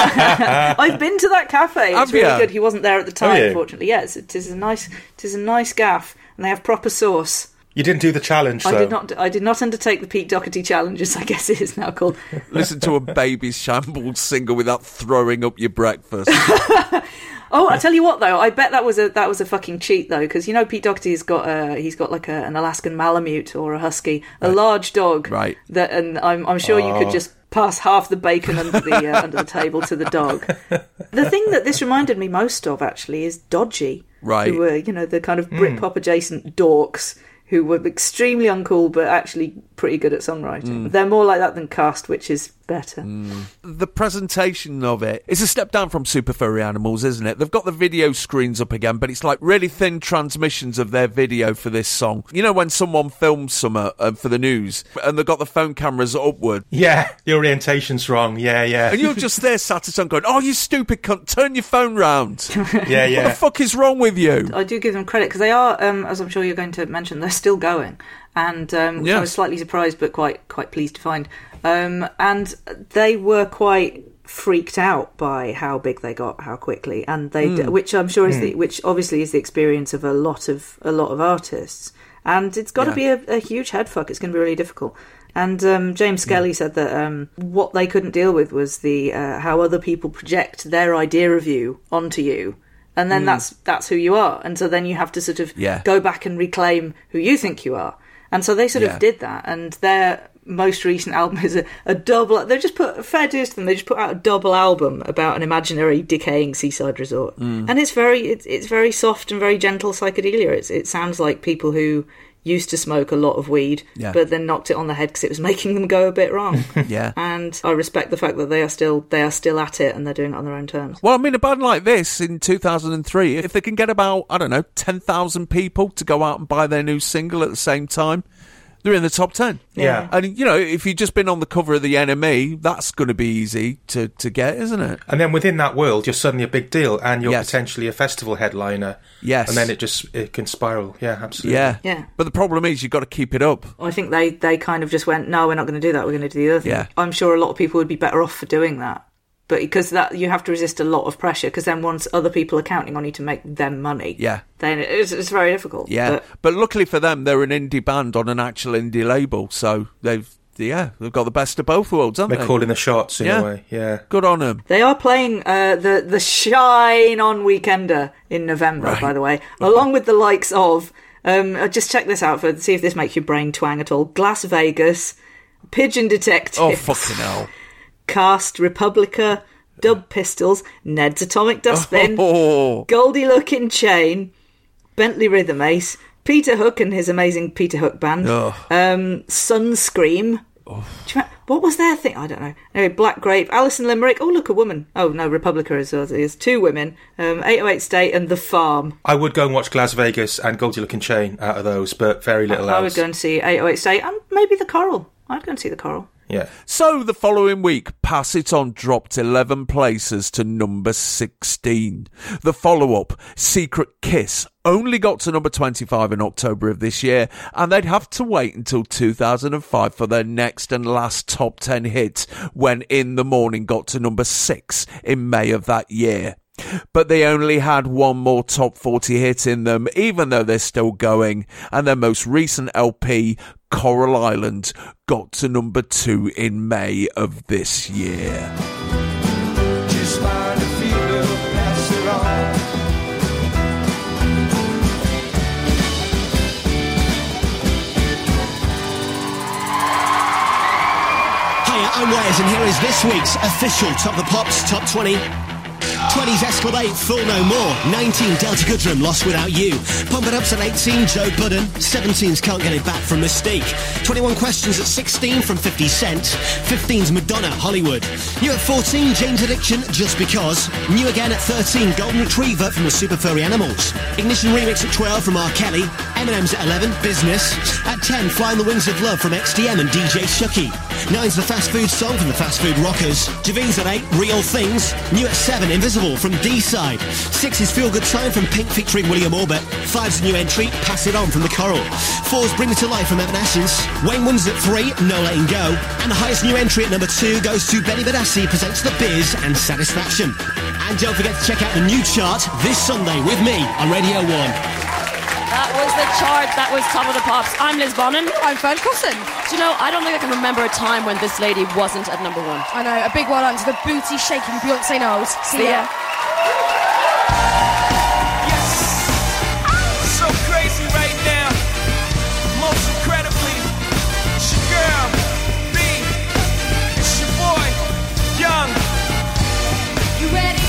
I've been to that cafe. It's have really you? good. He wasn't there at the time, oh, unfortunately. Yes, it is a nice, it is a nice gaff, and they have proper sauce. You didn't do the challenge, I though. did not. I did not undertake the Pete Doherty challenge, as I guess it is now called. Listen to a Baby's Shambles single without throwing up your breakfast. Oh, I tell you what, though, I bet that was a that was a fucking cheat, though, because you know Pete Doherty's got a he's got like a, an Alaskan Malamute or a husky, a right. large dog, right? That, and I'm I'm sure oh. you could just pass half the bacon under the uh, under the table to the dog. The thing that this reminded me most of, actually, is Dodgy, right? Who were, you know, the kind of Britpop mm. adjacent dorks who were extremely uncool but actually pretty good at songwriting. Mm. They're more like that than Cast, which is better. Mm. The presentation of it is a step down from Super Furry Animals, isn't it? They've got the video screens up again, but it's like really thin transmissions of their video for this song. You know when someone films some uh, for the news and they've got the phone cameras upward? Yeah, the orientation's wrong. Yeah, yeah. And you're just there sat at home going, oh, you stupid cunt, turn your phone round. Yeah, yeah. What the fuck is wrong with you? I do give them credit, because they are, um, as I'm sure you're going to mention, they're still going. And um, which yes. I was slightly surprised but quite quite pleased to find. Um, and they were quite freaked out by how big they got, how quickly, and they, mm. which I'm sure is mm. the, which obviously is the experience of a lot of a lot of artists. And it's got to yeah. be a, a huge headfuck. It's going to be really difficult. And um, James Skelly mm. said that um, what they couldn't deal with was the uh, how other people project their idea of you onto you. And then mm. that's that's who you are. And so then you have to sort of yeah. go back and reclaim who you think you are. And so they sort yeah. of did that. And their most recent album is a, a double... They've just put... Fair dues to them. They just put out a double album about an imaginary decaying seaside resort. Mm. And it's very it's, it's very soft and very gentle psychedelia. It's, it sounds like people who used to smoke a lot of weed, yeah. but then knocked it on the head because it was making them go a bit wrong. Yeah. And I respect the fact that they are still they are still at it and they're doing it on their own terms. Well, I mean, a band like this in two thousand three, if they can get about, I don't know, ten thousand people to go out and buy their new single at the same time, They're in the top ten. Yeah. And, you know, if you've just been on the cover of the N M E, that's going to be easy to, to get, isn't it? And then within that world, you're suddenly a big deal, and you're Yes. potentially a festival headliner. Yes. And then it just it can spiral. Yeah, absolutely. Yeah. Yeah. But the problem is you've got to keep it up. I think they, they kind of just went, no, we're not going to do that. We're going to do the other thing. Yeah. I'm sure a lot of people would be better off for doing that. But because that you have to resist a lot of pressure, because then once other people are counting on you to make them money, Yeah. then it's, it's very difficult. Yeah. But But luckily for them, they're an indie band on an actual indie label. So they've, yeah, they've got the best of both worlds, haven't They're they? calling the shots in Yeah. a way. Yeah. Good on them. they are playing uh, the, the Shine On Weekender in November, Right. by the way, along with the likes of, um, uh, just check this out for see if this makes your brain twang at all, Glass Vegas, Pigeon Detective, Oh, fucking hell. Cast, Republica, Dub Pistols, Ned's Atomic Dustbin, Oh. Goldie Lookin' Chain, Bentley Rhythm Ace, Peter Hook and his amazing Peter Hook Band, Ugh. um, Sunscream. Do you remember- what was their thing? I don't know. Anyway, Black Grape, Alison Limerick. Oh, look, a woman. Oh, no, Republica is is two women. Um, eight oh eight State and The Farm. I would go and watch Las Vegas and Goldie Lookin' Chain out of those, but very little I else. would go and see eight oh eight State and maybe The Coral. I'd go and see The Coral. Yeah. So the following week, Pass It On dropped eleven places to number sixteen. The follow-up, Secret Kiss, only got to number twenty-five in October of this year, and they'd have to wait until two thousand five for their next and last top ten hit, when In the Morning got to number six in May of that year. But they only had one more top forty hit in them, even though they're still going, and their most recent L P, Coral Island, got to number two in May of this year. Just find a feeling, pass it on. Hiya, I'm Wes, and here is this week's official Top the Pops Top twenty. twenties Escalade, Full No More. nineteen Delta Goodrum, Lost Without You. Pump It Up's at eighteen, Joe Budden. seventeen's Can't Get It Back from Mystique. twenty-one Questions at sixteen from fifty cent. fifteen's Madonna, Hollywood. New at fourteen, Jane's Addiction, Just Because. New again at thirteen, Golden Retriever from the Super Furry Animals. Ignition Remix at twelve from R. Kelly. Eminem's at eleven, Business. At ten, Flying the Wings of Love from X D M and D J Shucky. nine's the Fast Food Song from the Fast Food Rockers. Javine's at eight, Real Things. New at seven, Invisible from D-Side. six is Feel Good Time from Pink featuring William Orbit. five's a new entry, Pass It On from The Coral. four's Bring Me to Life from Evanescence. Wayne Wonders at three, No Letting Go. And the highest new entry at number two goes to Benny Benassi presents The Biz and Satisfaction. And don't forget to check out the new chart this Sunday with me on Radio one. That was the chart. That was Top of the Pops. I'm Liz Bonin. I'm Fern Cosson. Do you know, I don't think I can remember a time when this lady wasn't at number one. I know, a big well done to the booty shaking Beyonce Knowles. See, See ya. ya. So crazy right now. Most incredibly, it's your girl, B. It's your boy, Young. You ready?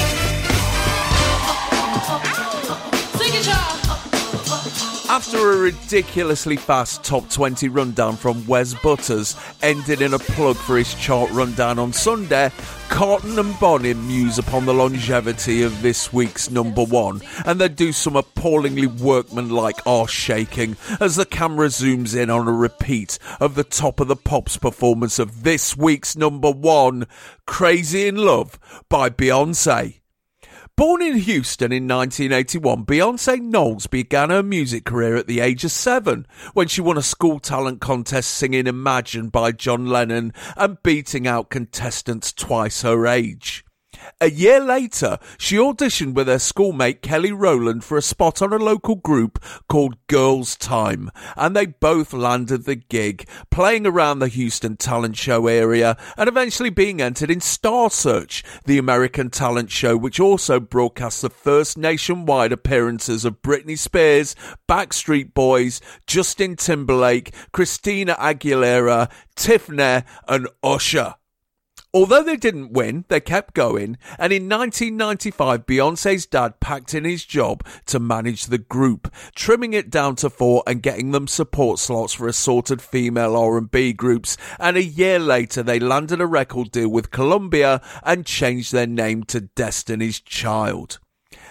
Sing it, y'all. After a ridiculously fast top twenty rundown from Wes Butters ended in a plug for his chart rundown on Sunday, Carlton and Bonin muse upon the longevity of this week's number one, and they do some appallingly workmanlike arse shaking as the camera zooms in on a repeat of the Top of the Pops performance of this week's number one, Crazy in Love by Beyonce. Born in Houston in nineteen eighty-one, Beyonce Knowles began her music career at the age of seven when she won a school talent contest singing Imagine by John Lennon and beating out contestants twice her age. A year later, she auditioned with her schoolmate Kelly Rowland for a spot on a local group called Girls Time, and they both landed the gig, playing around the Houston talent show area and eventually being entered in Star Search, the American talent show which also broadcast the first nationwide appearances of Britney Spears, Backstreet Boys, Justin Timberlake, Christina Aguilera, Tiffany and Usher. Although they didn't win, they kept going, and in nineteen ninety-five, Beyonce's dad packed in his job to manage the group, trimming it down to four and getting them support slots for assorted female R and B groups, and a year later they landed a record deal with Columbia and changed their name to Destiny's Child.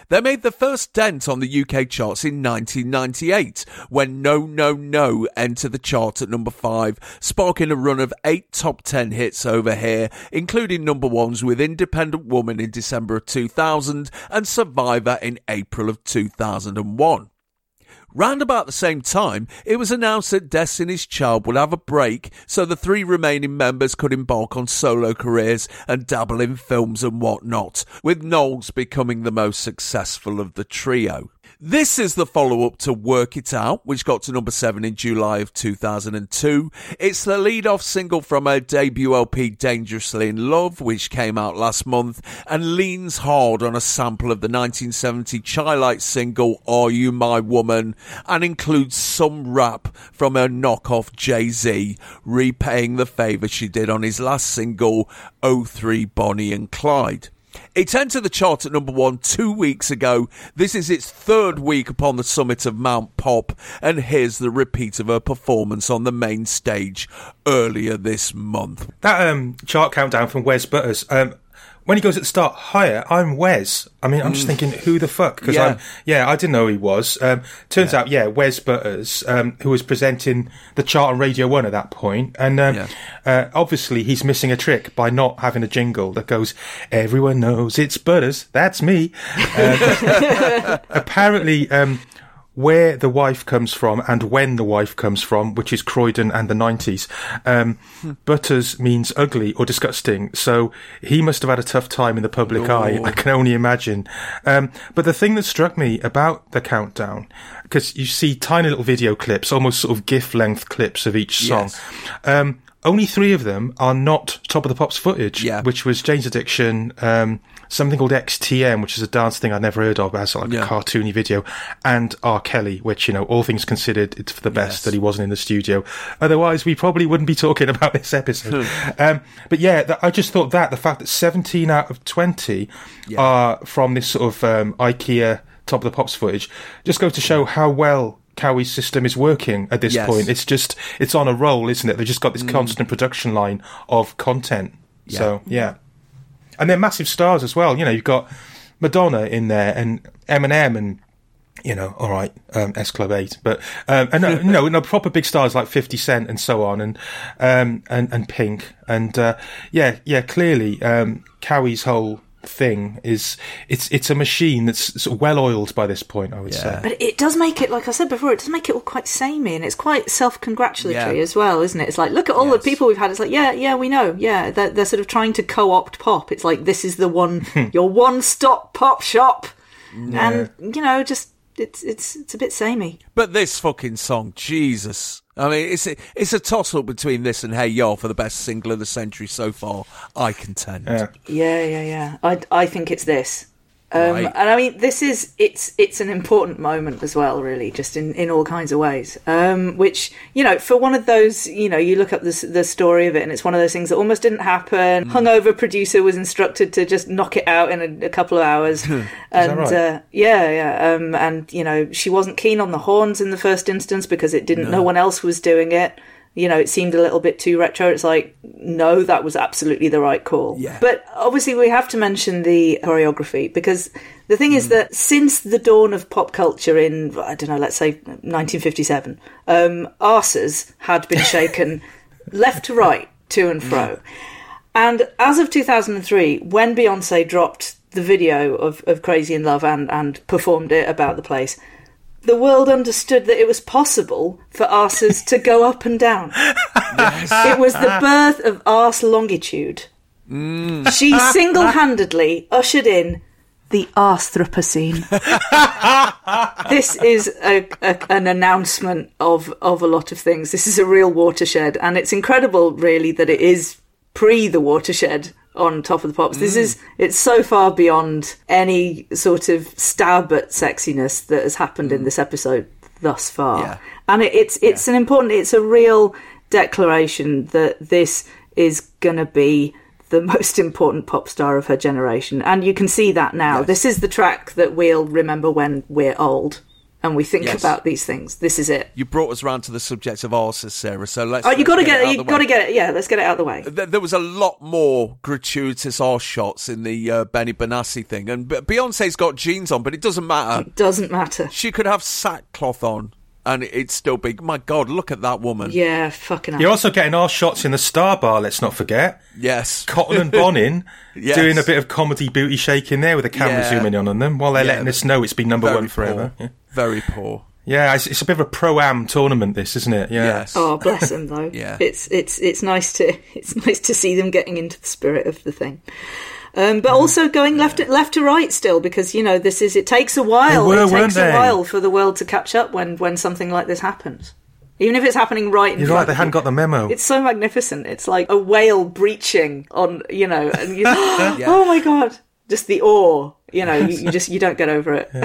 They made the first dent on the U K charts in nineteen ninety-eight, when No No No entered the chart at number five, sparking a run of eight top ten hits over here, including number ones with Independent Woman in December of two thousand and Survivor in April of two thousand one. Round about the same time, it was announced that Destiny's Child would have a break so the three remaining members could embark on solo careers and dabble in films and whatnot, with Knowles becoming the most successful of the trio. This is the follow-up to Work It Out, which got to number seven in July of two thousand two. It's the lead-off single from her debut L P Dangerously in Love, which came out last month, and leans hard on a sample of the nineteen seventy Chi-Light single Are You My Woman, and includes some rap from her knockoff Jay-Z, repaying the favour she did on his last single oh three Bonnie and Clyde. It entered the chart at number one two weeks ago. This is its third week upon the summit of Mount Pop, and here's the repeat of her performance on the main stage earlier this month. That um, chart countdown from Wes Butters, um, when he goes at the start, "Hiya, I'm Wes." I mean, I'm just thinking, who the fuck? Because Yeah. I'm, yeah, I didn't know who he was. Um, turns Yeah. out, yeah, Wes Butters, um, who was presenting the chart on Radio One at that point, and um, Yeah. uh, obviously he's missing a trick by not having a jingle that goes, "Everyone knows it's Butters, that's me." Um, apparently, um, where the wife comes from and when the wife comes from, which is Croydon and the nineties, um, Butters means ugly or disgusting. So he must have had a tough time in the public Ooh. eye, I can only imagine. Um, but the thing that struck me about the countdown, because you see tiny little video clips, almost sort of GIF-length clips of each song. Yes. Um, only three of them are not Top of the Pops footage, Yeah. which was Jane's Addiction, um, something called X T M, which is a dance thing I'd never heard of, as like Yeah. a cartoony video, and R. Kelly, which, you know, all things considered, it's for the best Yes. that he wasn't in the studio. Otherwise, we probably wouldn't be talking about this episode. um, but yeah, th- I just thought that, the fact that seventeen out of twenty Yeah. are from this sort of um, IKEA Top of the Pops footage, just goes to show how well Cowie's system is working at this Yes. point. It's just, it's on a roll, isn't it? They've just got this Mm. constant production line of content. Yeah. So, yeah. And they're massive stars as well. You know, you've got Madonna in there and Eminem and, you know, all right, um, S Club eight. But, um, and, uh, you know, no, proper big stars like fifty Cent and so on, and, um, and, and Pink. And, uh, yeah, yeah, clearly, um, Cowie's whole thing is, it's, it's a machine that's sort of well oiled by this point, I would say. But it does make it, like I said before, it does make it all quite samey, and it's quite self-congratulatory Yeah. as well, isn't it? It's like, look at all the people we've had. It's like, yeah, yeah, we know. Yeah, they're, they're sort of trying to co-opt pop. It's like, this is the one, your one-stop pop shop. Yeah. And, you know, just, it's it's it's a bit samey. But this fucking song, Jesus. I mean, it's a, it's a toss-up between this and Hey Ya for the best single of the century so far, I contend. Yeah, yeah, yeah. yeah. I, I think it's this. Um, Right. And I mean, this is, it's it's an important moment as well, really, just in, in all kinds of ways. Um, which, you know, for one of those, you know, you look up the, the story of it and it's one of those things that almost didn't happen. Mm. Hungover producer was instructed to just knock it out in a, a couple of hours. and right? uh, yeah, yeah. Um, and, you know, she wasn't keen on the horns in the first instance because it didn't, No. no one else was doing it. You know, it seemed a little bit too retro. It's like, no, that was absolutely the right call. Yeah. But obviously we have to mention the choreography, because the thing is that since the dawn of pop culture in, I don't know, let's say nineteen fifty-seven, um, arses had been shaken left to right, to and fro. And as of two thousand three, when Beyonce dropped the video of, of Crazy in Love and, and performed it about the place, the world understood that it was possible for arses to go up and down. It was the birth of arse longitude. Mm. She single-handedly ushered in the Arthropocene. This is a, a, an announcement of, of a lot of things. This is a real watershed, and it's incredible, really, that it is pre the watershed on Top of the Pops. This Mm. is, it's so far beyond any sort of stab at sexiness that has happened in this episode thus far. Yeah. And it, it's it's an important, it's a real declaration that this is going to be the most important pop star of her generation. And you can see that now. Yes. This is the track that we'll remember when we're old. and we think Yes. about these things. This is it. You brought us round to the subject of arses, Sarah. So let's. Oh, you got to get, it out you the got to way. get it. Yeah, let's get it out of the way. There there was a lot more gratuitous arse shots in the uh, Benny Benassi thing, and B- Beyonce's got jeans on, but it doesn't matter. It doesn't matter. She could have sackcloth on, and it'd still be. My God, look at that woman. Yeah, fucking. You're also getting our shots in the Star Bar, let's not forget. Yes. Cotton and Bonin Yes. doing a bit of comedy booty shaking there with the camera Yeah. zooming in on them while they're Yeah, letting us know it's been number very one forever. poor. Yeah. Very poor. Yeah, it's, it's a bit of a pro-am tournament, this, isn't it? Yeah. Yes. Oh, bless them though. Yeah. It's it's it's nice to it's nice to see them getting into the spirit of the thing. Um, but also going left to, left to right still, because you know this is it takes a while. They were, it weren't takes a they? while for the world to catch up when when something like this happens. Even if it's happening right in You're front right, they of hadn't you. got the memo. It's so magnificent. It's like a whale breaching on, you know, and you, oh my God, just the awe. You know, you, you just you don't get over it.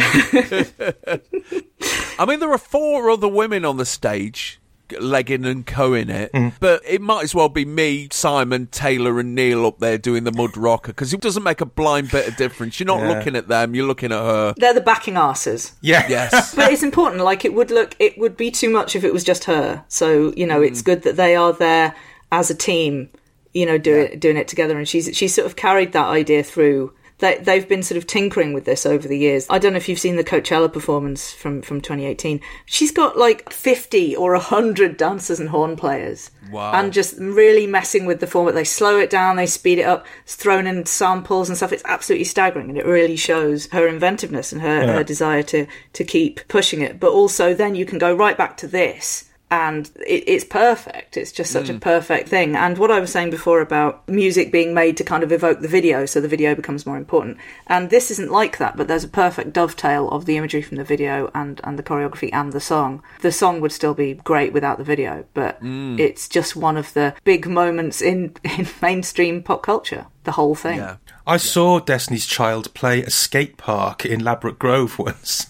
I mean, there are four other women on the stage, legging and coing it, Mm. but it might as well be me, Simon, Taylor and Neil up there doing the mud rocker, because it doesn't make a blind bit of difference. You're not Yeah. looking at them, you're looking at her. They're the backing arses. Yeah. Yes. But it's important. Like it would look, it would be too much if it was just her. So you know, Mm. it's good that they are there as a team. You know, do it, doing it together, and she's she's sort of carried that idea through. They, they've been sort of tinkering with this over the years. I don't know if you've seen the Coachella performance from, from twenty eighteen. She's got like fifty or one hundred dancers and horn players. Wow. And just really messing with the format. They slow it down, they speed it up, it's thrown in samples and stuff. It's absolutely staggering, and it really shows her inventiveness and her, Yeah. her desire to, to keep pushing it. But also then you can go right back to this. And it, it's perfect. It's just such a perfect thing. And what I was saying before about music being made to kind of evoke the video, so the video becomes more important. And this isn't like that, but there's a perfect dovetail of the imagery from the video and, and the choreography and the song. The song would still be great without the video, but Mm. it's just one of the big moments in, in mainstream pop culture, the whole thing. Yeah. I saw Destiny's Child play a skate park in Ladbroke Grove once.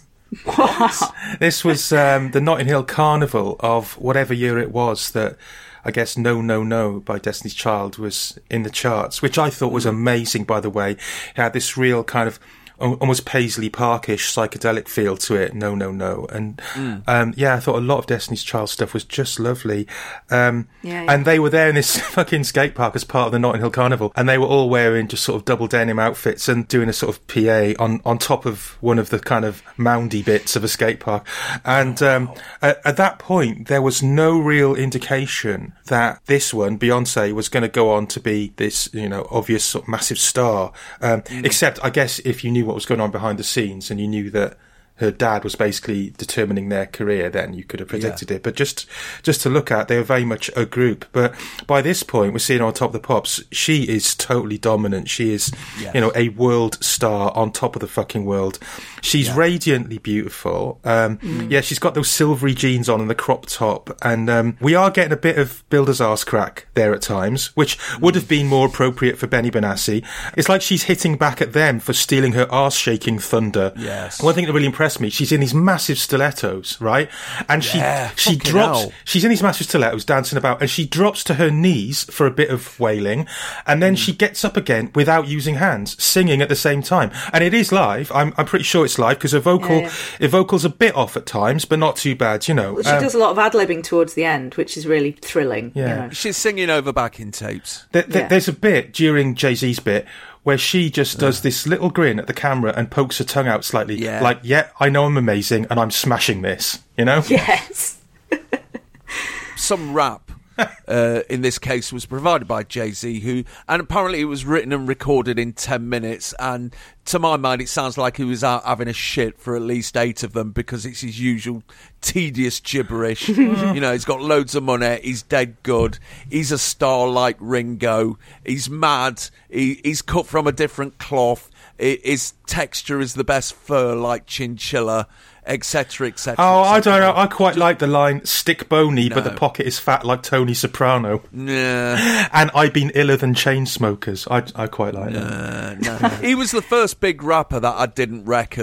This was um, the Notting Hill Carnival of whatever year it was that I guess No No No by Destiny's Child was in the charts, which I thought was amazing, by the way. It had this real kind of al- almost Paisley Parkish psychedelic feel to it, No No No. And Mm. um, yeah, I thought a lot of Destiny's Child stuff was just lovely. Um, Yeah, yeah. And they were there in this fucking skate park as part of the Notting Hill Carnival, and they were all wearing just sort of double denim outfits and doing a sort of P A on, on top of one of the kind of moundy bits of a skate park. And um, at, at that point, there was no real indication that this one, Beyonce, was going to go on to be this, you know, obvious sort of massive star. Um, Mm. Except, I guess, if you knew what was going on behind the scenes and you knew that her dad was basically determining their career, then you could have predicted it. But just just to look at, they were very much a group. But by this point, we're seeing on Top of the Pops, she is totally dominant. She is, Yes. you know, a world star on top of the fucking world. She's Yeah. radiantly beautiful. Um, Mm. Yeah, she's got those silvery jeans on and the crop top. And um, we are getting a bit of Builder's arse crack there at times, which would have been more appropriate for Benny Benassi. It's like she's hitting back at them for stealing her arse-shaking thunder. Yes. One thing that really impressed me, she's in these massive stilettos, right? And Yeah, she she fucking drops, hell. she's in these massive stilettos dancing about, and she drops to her knees for a bit of wailing, and Mm. then she gets up again without using hands, singing at the same time. And it is live. I'm I'm pretty sure it's live because her vocal, Yeah, yeah. her vocal's a bit off at times, but not too bad, you know. Well, she Um, does a lot of ad-libbing towards the end, which is really thrilling. Yeah. You know. She's singing over backing tapes. There, there- Yeah. There's a bit during Jay-Z's bit where she just does this little grin at the camera and pokes her tongue out slightly, Yeah. like, yeah, I know I'm amazing and I'm smashing this, you know? Yes. Some rap uh, in this case was provided by Jay-Z, who, and apparently it was written and recorded in ten minutes, and to my mind it sounds like he was out having a shit for at least eight of them, because it's his usual tedious gibberish. You know, he's got loads of money, he's dead good, he's a star like Ringo, he's mad, he, he's cut from a different cloth, I- his texture is the best fur like chinchilla, etc, etc. Oh, I don't know. I quite like the line, stick bony, but the No. pocket is fat like Tony Soprano. Nah. And I've been iller than chain smokers. I, I quite like that. Uh, no. He was the first big rapper that I didn't reckon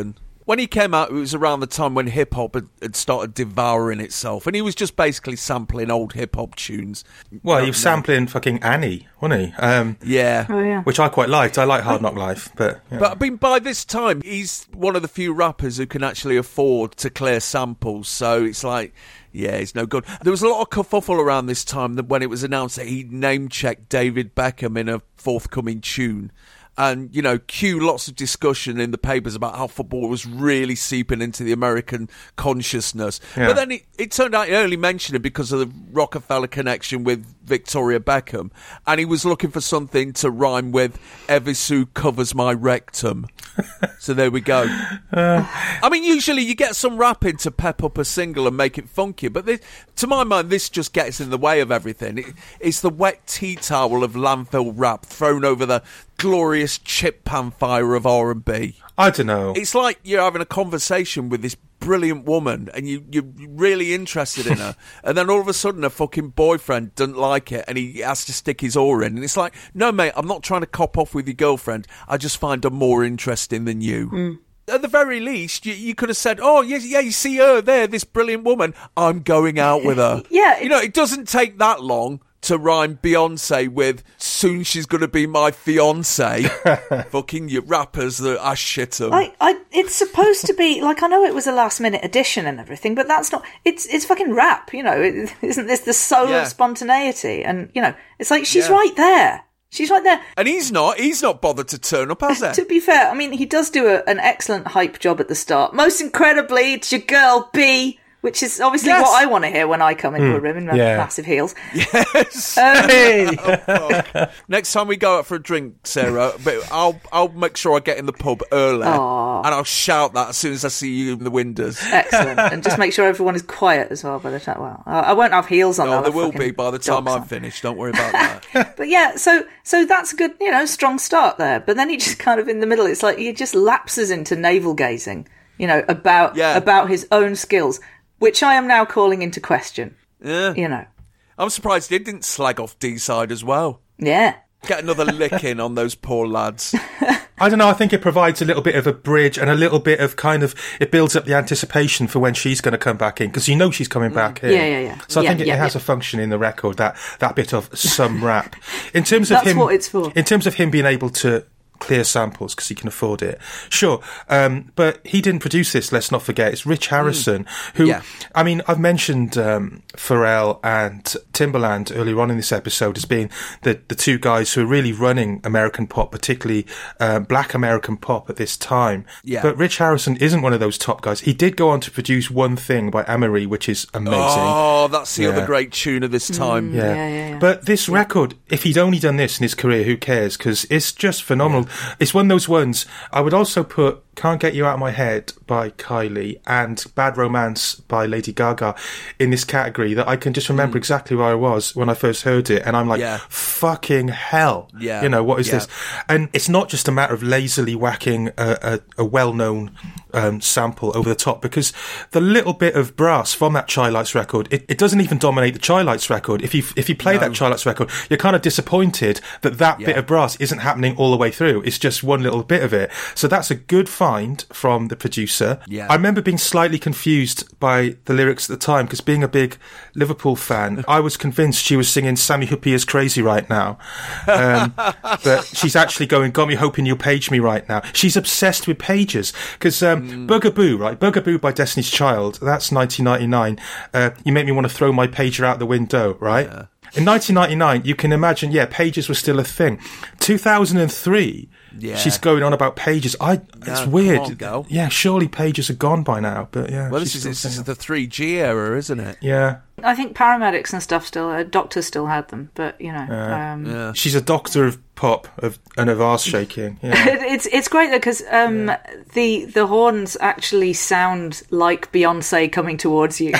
When he came out, it was around the time when hip-hop had, had started devouring itself, and he was just basically sampling old hip-hop tunes. Well, he was sampling fucking Annie, wasn't he? Um, yeah. Oh, yeah. Which I quite liked. I like Hard Knock Life, but... Yeah. But, I mean, by this time, he's one of the few rappers who can actually afford to clear samples, so it's like... Yeah, he's no good. There was a lot of kerfuffle around this time that when it was announced that he'd name-checked David Beckham in a forthcoming tune. And, you know, cue lots of discussion in the papers about how football was really seeping into the American consciousness. Yeah. But then it, it turned out he only mentioned it because of the Rockefeller connection with Victoria Beckham. And he was looking for something to rhyme with Evisu covers my rectum. So there we go. Uh, I mean, usually you get some rapping to pep up a single and make it funky. But this, to my mind, this just gets in the way of everything. It, it's the wet tea towel of landfill rap thrown over the glorious chip pan fire of R and B. I don't know. It's like you're having a conversation with this brilliant woman and you, you're really interested in her, and then all of a sudden her fucking boyfriend doesn't like it and he has to stick his oar in, and it's like, no mate, I'm not trying to cop off with your girlfriend, I just find her more interesting than you. Mm. At the very least, you, you could have said, oh, yeah, yeah, you see her there, this brilliant woman, I'm going out with her. Yeah. You know, it doesn't take that long to rhyme Beyonce with soon she's going to be my fiance. Fucking you rappers that I shit them. I, I, it's supposed to be, like, I know it was a last minute addition and everything, but that's not, it's it's fucking rap, you know, it, isn't this the soul Yeah. of spontaneity? And, you know, it's like, she's Yeah. right there. She's right there. And he's not, he's not bothered to turn up, has he? To be fair, I mean, he does do a, an excellent hype job at the start. Most incredibly, it's your girl, B, which is obviously Yes. what I want to hear when I come into Mm, a room in my yeah. massive heels. Yes. Um, Hey! Oh, fuck. Next time we go out for a drink, Sarah, but I'll I'll make sure I get in the pub early, Aw. and I'll shout that as soon as I see you in the windows. Excellent. And just make sure everyone is quiet as well by the time. Well, I I won't have heels on. No, I'll there have will fucking be by the time dogs I'm on. finished. Don't worry about that. But yeah, so so that's a good, you know, strong start there. But then he just kind of in the middle, it's like he just lapses into navel gazing, you know, about Yeah. about his own skills, which I am now calling into question. Yeah. You know. I'm surprised he didn't slag off D-side as well. Yeah. Get another lick in on those poor lads. I don't know, I think it provides a little bit of a bridge and a little bit of kind of, it builds up the anticipation for when she's going to come back in, because you know she's coming back in. Yeah, yeah, yeah. So I Yeah, think it, yeah, it has yeah. a function in the record, that, that bit of some rap. In terms of That's him, what it's for. In terms of him being able to clear samples because he can afford it, sure, um, but he didn't produce this, let's not forget. It's Rich Harrison, who, Yeah. I mean, I've mentioned um, Pharrell and Timbaland earlier on in this episode as being the, the two guys who are really running American pop, particularly uh, black American pop at this time. Yeah. But Rich Harrison isn't one of those top guys. He did go on to produce One Thing by Amory, which is amazing. Oh, that's the Yeah. other great tune of this time. Yeah. Yeah, yeah, yeah. But this record, if he'd only done this in his career, who cares? Because it's just phenomenal. It's one of those ones. I would also put Can't Get You Out of My Head by Kylie and Bad Romance by Lady Gaga in this category, that I can just remember exactly where I was when I first heard it. And I'm like, Yeah. fucking hell. Yeah. You know, what is Yeah. this? And it's not just a matter of lazily whacking a, a, a well-known um, sample over the top, because the little bit of brass from that Chai Lights record, it, it doesn't even dominate the Chai Lights record. If you if you play No. that Chai Lights record, you're kind of disappointed that that bit Yeah. of brass isn't happening all the way through. It's just one little bit of it. So that's a good find from the producer. Yeah. I remember being slightly confused by the lyrics at the time, because being a big Liverpool fan, I was convinced she was singing Sammy Hupier's Crazy right now. Um, but she's actually going, got me hoping you'll page me right now. She's obsessed with pages, because um, Mm. Bugaboo, right? Bugaboo by Destiny's Child, that's nineteen ninety-nine. Uh, you make me want to throw my pager out the window, right? Yeah. In nineteen ninety-nine, you can imagine, yeah, pages were still a thing. two thousand three, Yeah. she's going on about pages. I, it's come weird. on, girl. Yeah, surely pages are gone by now, but yeah. Well, she's this is, still this is saying the three G era, isn't it? that. Yeah. I think paramedics and stuff still, uh, doctors still had them, but you know, Yeah. um, Yeah. She's a doctor of pop of, and of arse shaking. Yeah. it's it's great though, because um, the the horns actually sound like Beyonce coming towards you.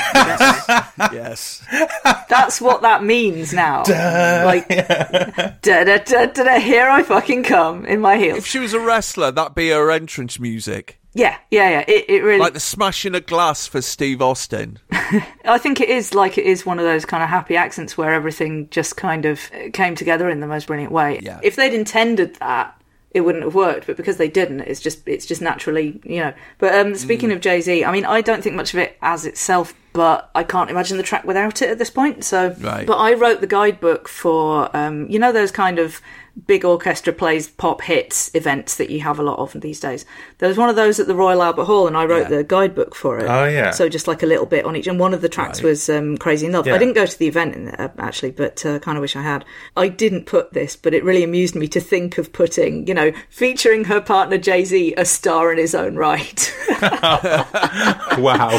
Yes. That's what that means now. Like, da da da da da. Here I fucking come in my heels. If she was a wrestler, that'd be her entrance music. Yeah, yeah, yeah. It it really. Like the smashing a glass for Steve Austin. I think it is like it is one of those kind of happy accents where everything just kind of came together in the most brilliant way. Yeah. If they'd intended that, it wouldn't have worked. But because they didn't, it's just it's just naturally, you know. But um, speaking mm. of Jay-Z, I mean, I don't think much of it as itself, but I can't imagine the track without it at this point. So, right. But I wrote the guidebook for, um, you know, those kind of big orchestra plays pop hits events that you have a lot of these days. There was one of those at the Royal Albert Hall, and I wrote yeah. the guidebook for it. Oh, yeah. So just like a little bit on each. And one of the tracks right. was um, Crazy in Love. Yeah. I didn't go to the event in there, actually, but I uh, kind of wish I had. I didn't put this, but it really amused me to think of putting, you know, featuring her partner Jay-Z, a star in his own right. Wow.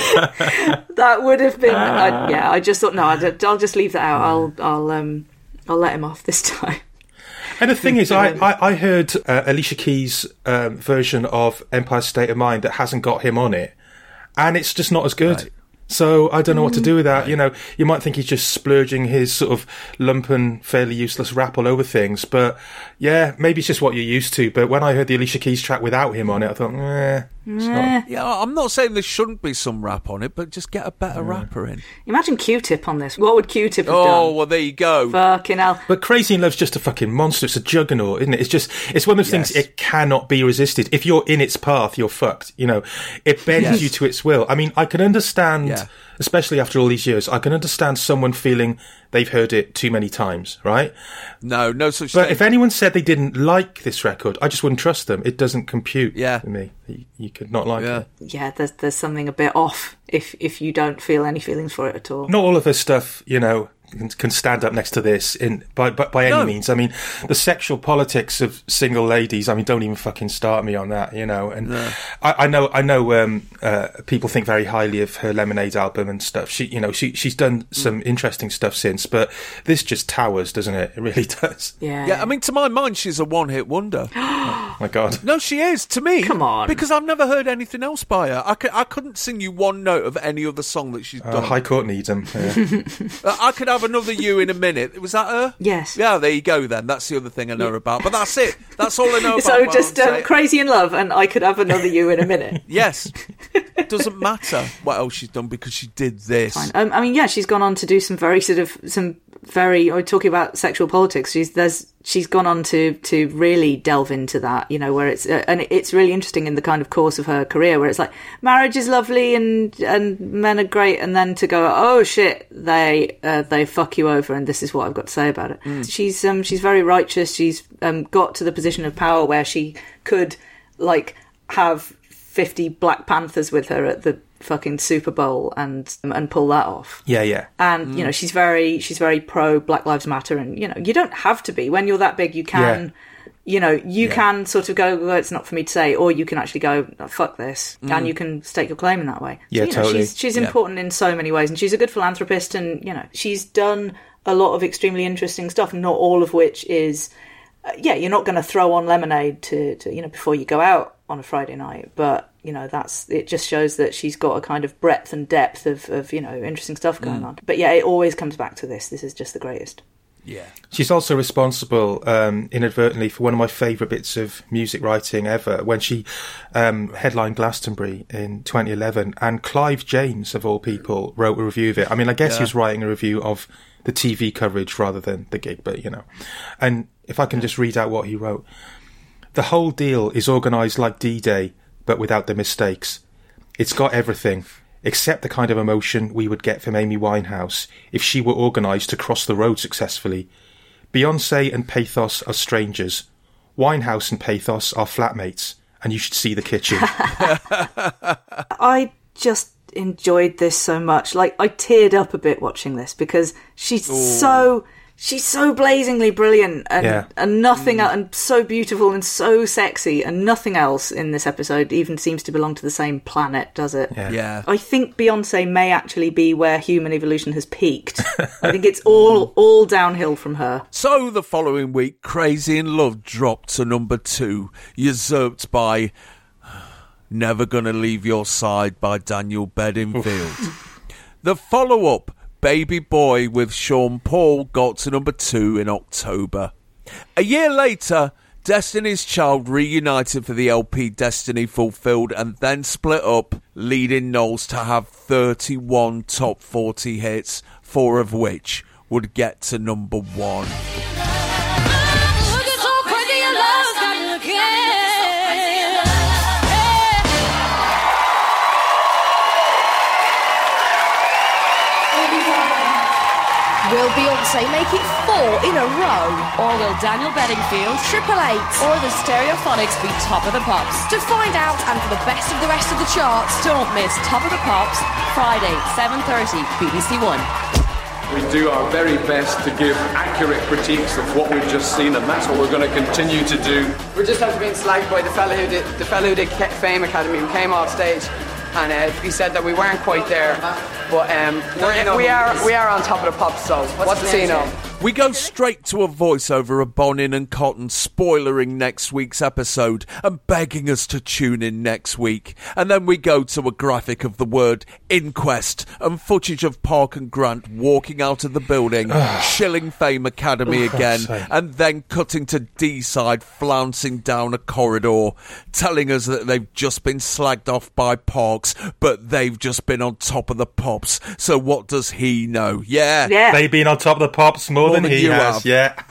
That would have been, I, yeah, I just thought, no, I'll, I'll just leave that out. I'll, I'll, um, I'll let him off this time. And the thing is, I, I, I heard uh, Alicia Keys' um, version of Empire State of Mind that hasn't got him on it, and it's just not as good. Right. So I don't know what to do with that. Right. You know, you might think he's just splurging his sort of lumpen, fairly useless rap all over things, but yeah, maybe it's just what you're used to. But when I heard the Alicia Keys track without him on it, I thought, eh. It's not... Yeah, I'm not saying there shouldn't be some rap on it, but just get a better yeah. rapper in. Imagine Q-Tip on this. What would Q-Tip have oh, done? Oh, well, there you go. Fucking hell. But Crazy in Love's just a fucking monster. It's a juggernaut, isn't it? It's just, it's one of those yes. things, it cannot be resisted. If you're in its path, you're fucked. You know, it bends yes. you to its will. I mean, I can understand, yeah. especially after all these years, I can understand someone feeling they've heard it too many times, right? No, no such but thing. If anyone said they didn't like this record, I just wouldn't trust them. It doesn't compute yeah. for me. You, you could not like yeah. it. Yeah, there's there's something a bit off if if you don't feel any feelings for it at all. Not all of her stuff, you know, can, can stand up next to this in by by, by any no. means. I mean, the sexual politics of single ladies. I mean, don't even fucking start me on that, you know. And no. I, I know, I know, um, uh, people think very highly of her Lemonade album and stuff. She, you know, she she's done some mm. interesting stuff since, but this just towers, doesn't it? It really does. Yeah. Yeah. I mean, to my mind, she's a one-hit wonder. Oh my God. No, she is to me. Come on, because I've never heard anything else by her. I, could, I couldn't sing you one note of any other song that she's uh, done. High Court needs them. Yeah. I could have Another You in a minute. Was that her? Yes. Yeah, there you go then. That's the other thing I know yeah. about. But that's it. That's all I know about. So just um, Crazy in Love and I Could Have Another You in a Minute. Yes. It doesn't matter what else she's done because she did this. Fine. Um, I mean, yeah, she's gone on to do some very sort of, some very, we're talking about sexual politics. She's, there's, she's gone on to, to really delve into that, you know, where it's, uh, and it's really interesting in the kind of course of her career where it's like, marriage is lovely and, and men are great. And then to go, oh shit, they, uh, they fuck you over and this is what I've got to say about it. Mm. She's, um, she's very righteous. She's, um, got to the position of power where she could, like, have fifty Black Panthers with her at the fucking Super Bowl and and pull that off. Yeah, yeah. And mm. you know, she's very she's very pro Black Lives Matter, and you know, you don't have to be. When you're that big, you can, yeah. you know, you yeah. can sort of go, well, it's not for me to say, or you can actually go, oh, fuck this, mm. and you can stake your claim in that way. Yeah, so, you know, totally. She's she's yeah. important in so many ways, and she's a good philanthropist, and you know, she's done a lot of extremely interesting stuff, not all of which is, uh, yeah, you're not going to throw on Lemonade to, to you know before you go out on a Friday night, but you know, that's, it just shows that she's got a kind of breadth and depth of, of you know, interesting stuff going mm. on. But yeah, it always comes back to this. This is just the greatest. Yeah. She's also responsible, um, inadvertently, for one of my favourite bits of music writing ever, when she um, headlined Glastonbury in twenty eleven, and Clive James, of all people, wrote a review of it. I mean, I guess yeah. he was writing a review of the T V coverage rather than the gig, but, you know. And if I can just read out what he wrote. The whole deal is organised like D-Day, but without the mistakes. It's got everything, except the kind of emotion we would get from Amy Winehouse if she were organised to cross the road successfully. Beyoncé and Pathos are strangers. Winehouse and Pathos are flatmates, and you should see the kitchen. I just enjoyed this so much. Like, I teared up a bit watching this because she's Ooh. so... She's so blazingly brilliant and, yeah. and nothing mm. and so beautiful and so sexy, and nothing else in this episode even seems to belong to the same planet, does it? Yeah. yeah. I think Beyonce may actually be where human evolution has peaked. I think it's all all downhill from her. So the following week, Crazy in Love dropped to number two, usurped by Never Gonna Leave Your Side by Daniel Bedingfield. The follow-up, Baby Boy with Sean Paul, got to number two in October. A year later, Destiny's Child reunited for the L P Destiny Fulfilled and then split up, leading Knowles to have thirty-one top forty hits, four of which would get to number one. Look at so crazy your love's got to Will Beyonce make it four in a row? Or will Daniel Bedingfield, Triple Eight, or the Stereophonics be Top of the Pops? To find out, and for the best of the rest of the charts, don't miss Top of the Pops, Friday, seven thirty, B B C One. We do our very best to give accurate critiques of what we've just seen, and that's what we're going to continue to do. We're just after being slagged by the fellow who did the fellow who did Fame Academy, who came off stage, and uh, he said that we weren't quite there. But um, we're, we are we are on Top of the Pops. So what's the scene on? We go straight to a voiceover of Bonin and Cotton spoilering next week's episode and begging us to tune in next week. And then we go to a graphic of the word inquest and footage of Park and Grant walking out of the building, shilling Fame Academy Oh, again, God's sake. and then cutting to D-side flouncing down a corridor, telling us that they've just been slagged off by Parks, but they've just been on Top of the Pops. So what does he know? Yeah. Yeah. They've been on Top of the Pops more, More than, than he you has. have.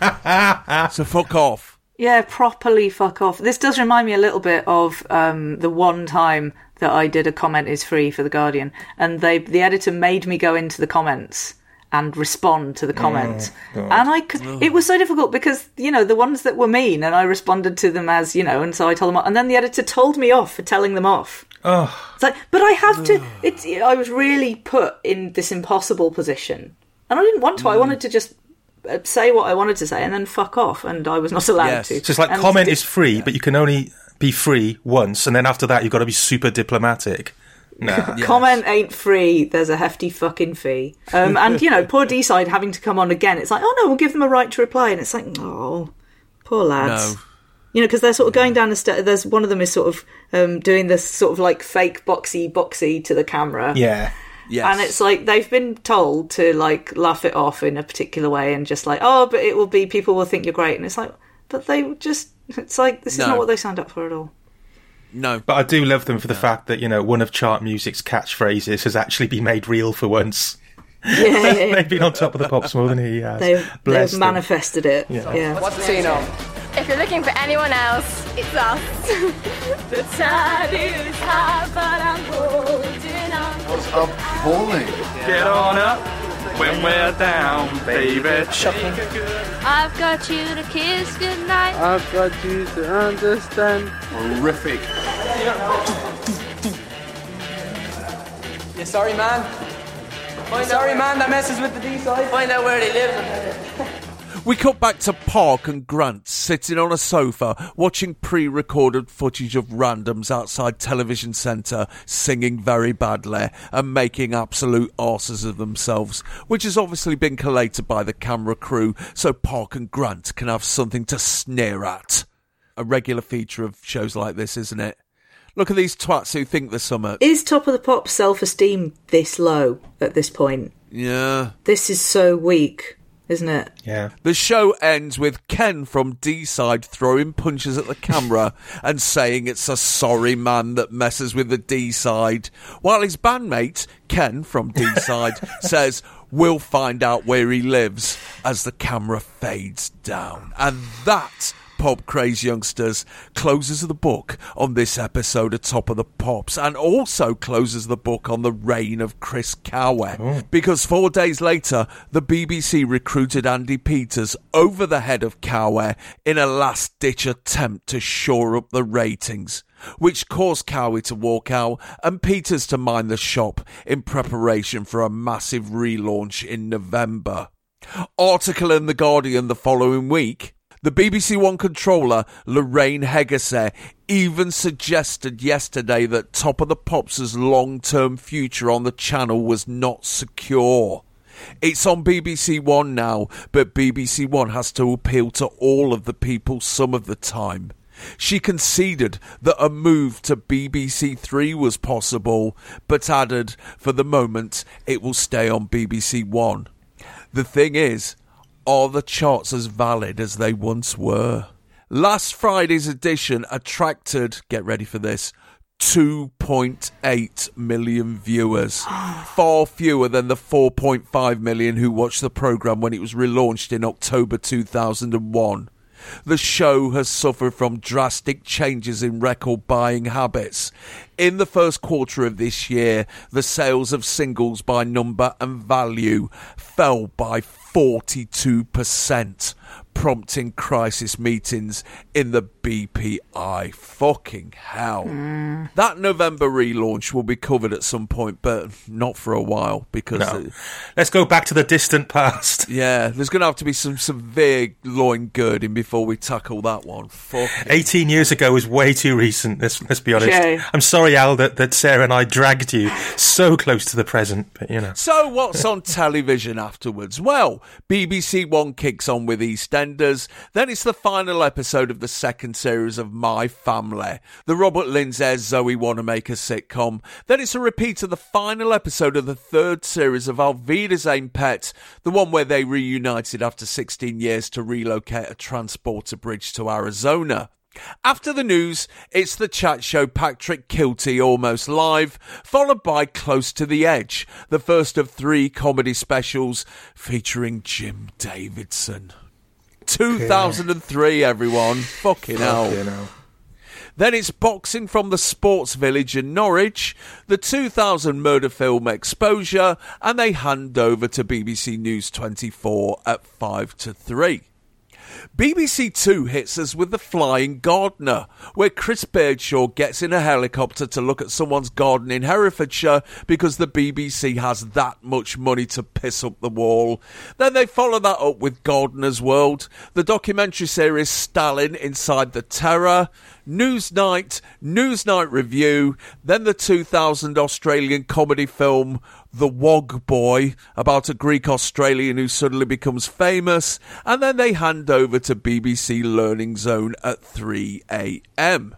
Yeah. So fuck off. Yeah, properly fuck off. This does remind me a little bit of um, the one time that I did a comment is free for The Guardian, and they the editor made me go into the comments and respond to the comment. Oh, God. and I could, it was so difficult because, you know, the ones that were mean, and I responded to them as, you know, and so I told them off, and then the editor told me off for telling them off. Oh. It's like, but I have to, it's, I was really put in this impossible position, and I didn't want to. I wanted to just uh, say what I wanted to say and then fuck off, and I was not allowed Yes. to. It's just like And comment it- is free, but you can only be free once, and then after that you've got to be super diplomatic. Nah. Comment ain't free. There's a hefty fucking fee. Um, and, you know, poor D-side having to come on again. It's like, oh, no, we'll give them a right to reply. And it's like, oh, poor lads. No. You know, because they're sort of going down the stairs. There's one of them is sort of um, doing this sort of like fake boxy boxy to the camera. Yeah. Yes. And it's like they've been told to like laugh it off in a particular way and just like, oh, but it will be, people will think you're great. And it's like, but they just, it's like, this is No. not what they signed up for at all. No. But I do love them for the fact that, you know, one of chart music's catchphrases has actually been made real for once. Yeah, yeah, yeah. They've been on Top of the Pops more than he has. They've, Bless they've them. manifested it. Yeah. Yeah. What's the scene on? If you're looking for anyone else, it's us. The tide is high, but I'm holding on. What's up, bowling? Get on up when we're down, baby. I've got you to kiss goodnight. I've got you to understand. Horrific. You sorry, man? Find sorry, man. That messes with the D side. Find out where they live. We cut back to Park and Grant sitting on a sofa watching pre-recorded footage of randoms outside Television Centre singing very badly and making absolute arses of themselves, which has obviously been collated by the camera crew so Park and Grant can have something to sneer at. A regular feature of shows like this, isn't it? Look at these twats who think they're summit. Is Top of the Pops self-esteem this low at this point? Yeah. This is so weak, isn't it? Yeah. The show ends with Ken from D-side throwing punches at the camera and saying it's a sorry man that messes with the D-side, while his bandmate, Ken from D-side, says, we'll find out where he lives as the camera fades down. And that, Pop Craze youngsters, closes the book on this episode of Top of the Pops, and also closes the book on the reign of Chris Cower. Oh. Because four days later, the B B C recruited Andy Peters over the head of Cower in a last-ditch attempt to shore up the ratings, which caused Cowie to walk out and Peters to mind the shop in preparation for a massive relaunch in November. Article in The Guardian the following week. The B B C One controller, Lorraine Hegesey, even suggested yesterday that Top of the Pops' long-term future on the channel was not secure. It's on B B C One now, but B B C One has to appeal to all of the people some of the time. She conceded that a move to B B C Three was possible, but added, for the moment, it will stay on B B C One. The thing is, are the charts as valid as they once were? Last Friday's edition attracted, get ready for this, two point eight million viewers. Far fewer than the four point five million who watched the programme when it was relaunched in October two thousand one. The show has suffered from drastic changes in record buying habits. In the first quarter of this year, the sales of singles by number and value fell by forty-two percent, prompting crisis meetings in the B P I. Fucking hell. Mm. That November relaunch will be covered at some point, but not for a while, because... No. It, Let's go back to the distant past. Yeah, there's going to have to be some severe loin girding before we tackle that one. Fuck eighteen years ago is way too recent, let's, let's be honest. Okay. I'm sorry, Al, that, that Sarah and I dragged you so close to the present, but you know. So what's on television afterwards? Well, B B C One kicks on with EastEnders. Then it's the final episode of the second series of My Family, the Robert Lindsay Zoe Wanamaker sitcom. Then it's a repeat of the final episode of the third series of Alvida's Aim Pet, the one where they reunited after sixteen years to relocate a transporter bridge to Arizona. After the news, it's the chat show Patrick Kilty Almost Live, followed by Close to the Edge, the first of three comedy specials featuring Jim Davidson. two thousand three, everyone. Fucking hell. Fucking hell. Then it's Boxing from the Sports Village in Norwich, the two thousand murder film Exposure, and they hand over to B B C News twenty-four at five to three. B B C Two hits us with The Flying Gardener, where Chris Beardshaw gets in a helicopter to look at someone's garden in Herefordshire because the B B C has that much money to piss up the wall. Then they follow that up with Gardener's World, the documentary series Stalin Inside the Terror, Newsnight, Newsnight Review, then the two thousand Australian comedy film The Wog Boy, about a Greek Australian who suddenly becomes famous, and then they hand over to B B C Learning Zone at three a.m.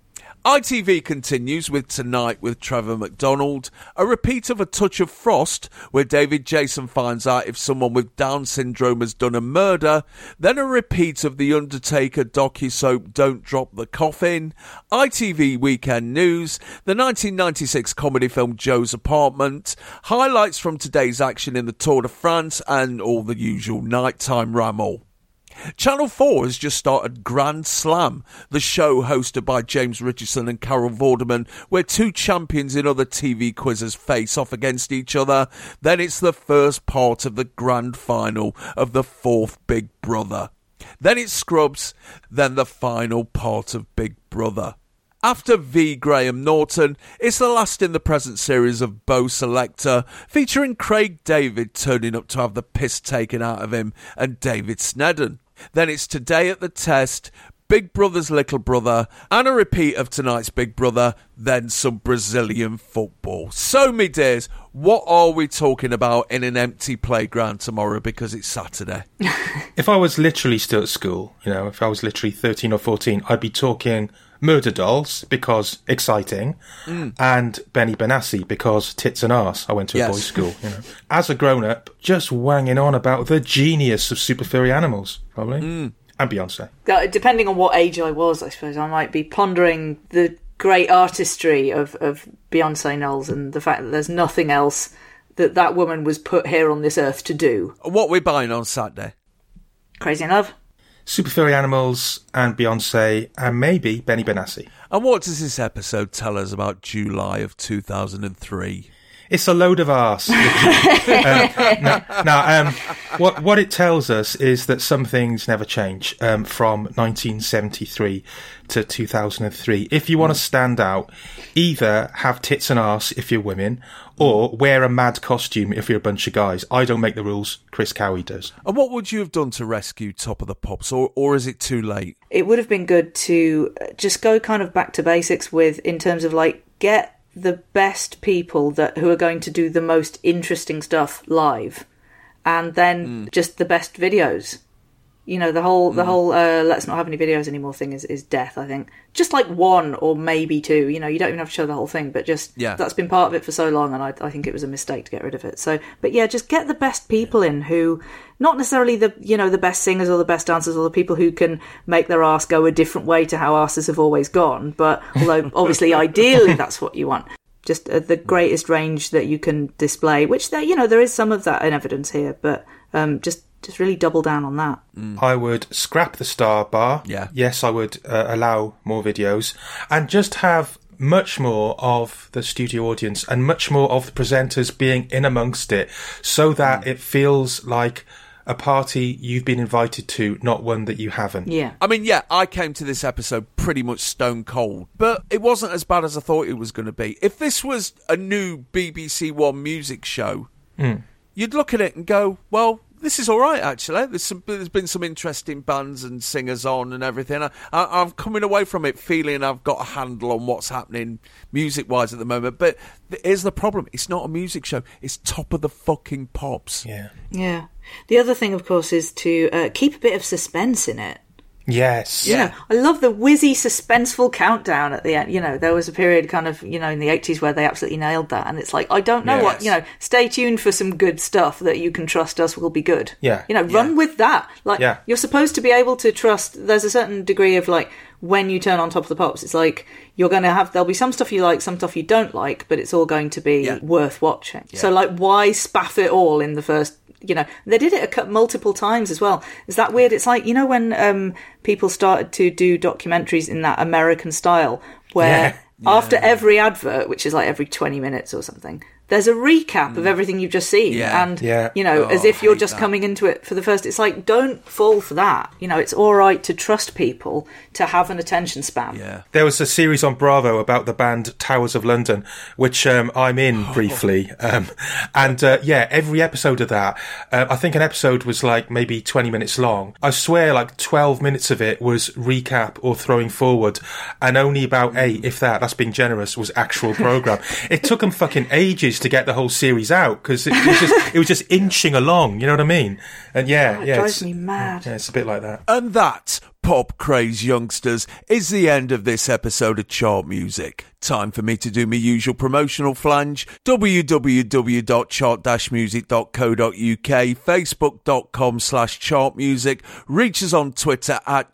I T V continues with Tonight with Trevor McDonald, a repeat of A Touch of Frost, where David Jason finds out if someone with Down syndrome has done a murder, then a repeat of The Undertaker docu-soap Don't Drop the Coffin, I T V Weekend News, the nineteen ninety-six comedy film Joe's Apartment, highlights from today's action in the Tour de France, and all the usual nighttime ramble. Channel four has just started Grand Slam, the show hosted by James Richardson and Carol Vorderman, where two champions in other T V quizzes face off against each other. Then it's the first part of the grand final of the fourth Big Brother. Then it's Scrubs, then the final part of Big Brother. After V. Graham Norton, it's the last in the present series of Bo Selector, featuring Craig David turning up to have the piss taken out of him and David Sneddon. Then it's Today at the Test, Big Brother's Little Brother, and a repeat of tonight's Big Brother, then some Brazilian football. So, me dears, what are we talking about in an empty playground tomorrow, because it's Saturday? If I was literally still at school, you know, if I was literally thirteen or fourteen, I'd be talking Murder Dolls, because exciting, mm. and Benny Benassi, because tits and arse. I went to a yes. boys' school, you know. As a grown-up, just wanging on about the genius of Super Furry Animals, probably. Mm. And Beyonce. Depending on what age I was, I suppose, I might be pondering the great artistry of, of Beyonce Knowles and the fact that there's nothing else that that woman was put here on this earth to do. What are we buying on Saturday? Crazy in Love. Super Furry Animals and Beyonce and maybe Benny Benassi. And what does this episode tell us about July of two thousand three? It's a load of arse. um, now, now um, what what it tells us is that some things never change um, from nineteen seventy-three to two thousand three. If you want to stand out, either have tits and arse if you're women, or wear a mad costume if you're a bunch of guys. I don't make the rules. Chris Cowie does. And what would you have done to rescue Top of the Pops, or, or is it too late? It would have been good to just go kind of back to basics with, in terms of like, get the best people that who are going to do the most interesting stuff live, and then mm. just the best videos. You know, the whole the mm. whole uh, let's not have any videos anymore thing is, is death, I think. Just like one or maybe two, you know, you don't even have to show the whole thing, but just yeah. that's been part of it for so long, and I, I think it was a mistake to get rid of it. So, but yeah, just get the best people in who, not necessarily the, you know, the best singers or the best dancers or the people who can make their arse go a different way to how arses have always gone, but although obviously ideally that's what you want. Just uh, the greatest range that you can display, which there, you know, there is some of that in evidence here, but um, just just really double down on that. I would scrap the star bar. Yeah. Yes, I would uh, allow more videos and just have much more of the studio audience and much more of the presenters being in amongst it, so that mm. it feels like a party you've been invited to, not one that you haven't. Yeah. I mean, yeah, I came to this episode pretty much stone cold, but it wasn't as bad as I thought it was going to be. If this was a new B B C One music show, mm. you'd look at it and go, well, this is all right, actually. There's, some, there's been some interesting bands and singers on and everything. I, I, I'm coming away from it feeling I've got a handle on what's happening music-wise at the moment. But here's the problem. It's not a music show. It's Top of the fucking Pops. Yeah. Yeah. The other thing, of course, is to uh, keep a bit of suspense in it. Yes. Yeah. You know, I love the whizzy, suspenseful countdown at the end. You know, there was a period kind of, you know, in the eighties where they absolutely nailed that. And it's like, I don't know yes. what, you know, stay tuned for some good stuff that you can trust us will be good. Yeah. You know, run yeah. with that. Like, yeah. you're supposed to be able to trust, there's a certain degree of like, when you turn on Top of the Pops, it's like, you're going to have, there'll be some stuff you like, some stuff you don't like, but it's all going to be yeah. worth watching. Yeah. So like, why spaff it all in the first, you know, they did it a couple, multiple times as well. Is that weird? It's like, you know, when um, people started to do documentaries in that American style, where yeah. after Yeah. every advert, which is like every twenty minutes or something, there's a recap of everything you've just seen. Yeah. And, Yeah. you know, Oh, as if you're hate just that. coming into it for the first... It's like, don't fall for that. You know, it's all right to trust people to have an attention span. Yeah. There was a series on Bravo about the band Towers of London, which um, I'm in briefly. Um, and uh, yeah, every episode of that, uh, I think an episode was like maybe twenty minutes long. I swear like twelve minutes of it was recap or throwing forward, and only about eight, if that, that's being generous, was actual programme. It took them fucking ages to get the whole series out, because it, it, was just, it was just inching along, you know what I mean? And yeah, Oh, it yeah. drives it's- me mad. Yeah, it's a bit like that. And that, pop craze youngsters, is the end of this episode of Chart Music. Time for me to do my usual promotional flange. w w w dot chart dash music dot co dot u k, facebook.com slash chartmusic, reach us on Twitter at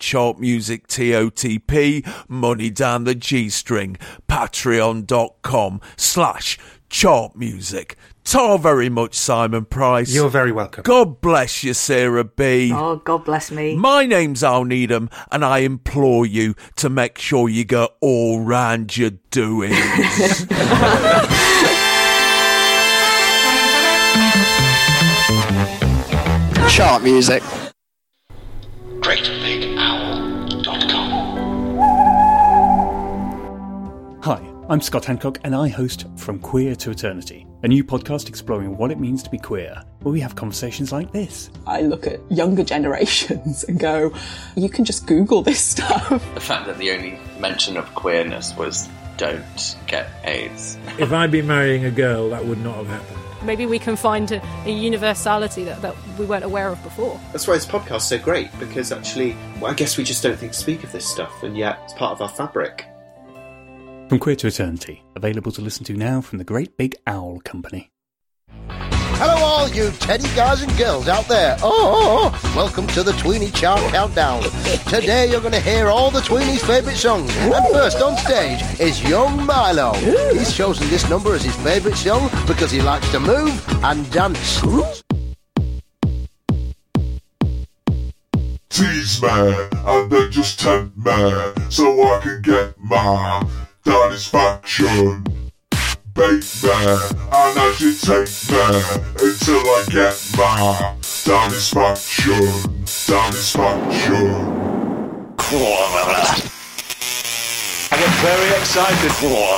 chartmusictotp, money down the G-string, patreon.com slash chartmusic. Tar very much, Simon Price. You're very welcome. God bless you, Sarah B. Oh, God bless me. My name's Al Needham, and I implore you to make sure you go all round your doings. Chart music. great big owl dot com. Hi, I'm Scott Hancock, and I host From Queer to Eternity, a new podcast exploring what it means to be queer, where we have conversations like this. I look at younger generations and go, you can just Google this stuff. The fact that the only mention of queerness was don't get AIDS. If I'd been marrying a girl, that would not have happened. Maybe we can find a, a universality that, that we weren't aware of before. That's why this podcast's so great, because actually, well, I guess we just don't think to speak of this stuff, and yet it's part of our fabric. From Queer to Eternity, available to listen to now from the Great Big Owl Company. Hello all you teddy guys and girls out there. Oh, oh, oh. Welcome to the Tweenie Chart Countdown. Today you're going to hear all the Tweenies' favourite songs. And first on stage is Young Milo. He's chosen this number as his favourite song because he likes to move and dance. Tease man, and then just tempt man, so I can get my satisfaction. Bait man, and agitate man, until I get my satisfaction. Satisfaction. I get very excited.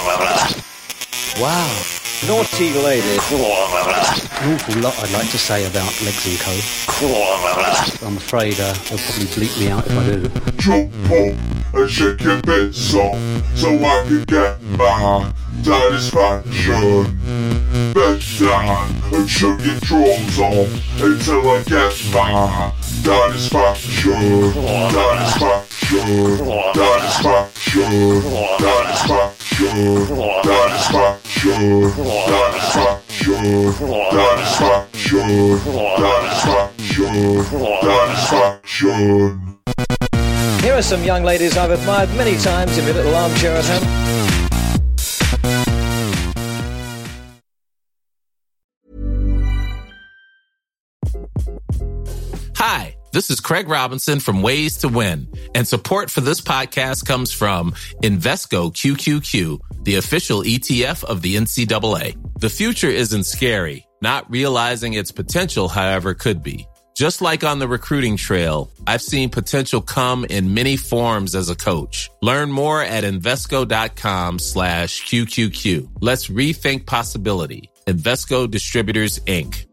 Wow. Naughty lady. An awful lot I'd like to say about Legs and Co. I'm afraid uh, they'll probably bleep me out if I do. Jump up and shake your bits off, so I can get my satisfaction. Bend down and shove your drawers off until I get my satisfaction. Satisfaction. Satisfaction. Satisfaction. Satisfaction. Satisfaction. Satisfaction. Satisfaction. Satisfaction. Here are some young ladies I've admired many times in my little armchair at home. Hi, this is Craig Robinson from Ways to Win, and support for this podcast comes from Invesco Q Q Q, the official E T F of the N C double A. The future isn't scary. Not realizing its potential, however, could be. Just like on the recruiting trail, I've seen potential come in many forms as a coach. Learn more at Invesco.com slash QQQ. Let's rethink possibility. Invesco Distributors, Incorporated.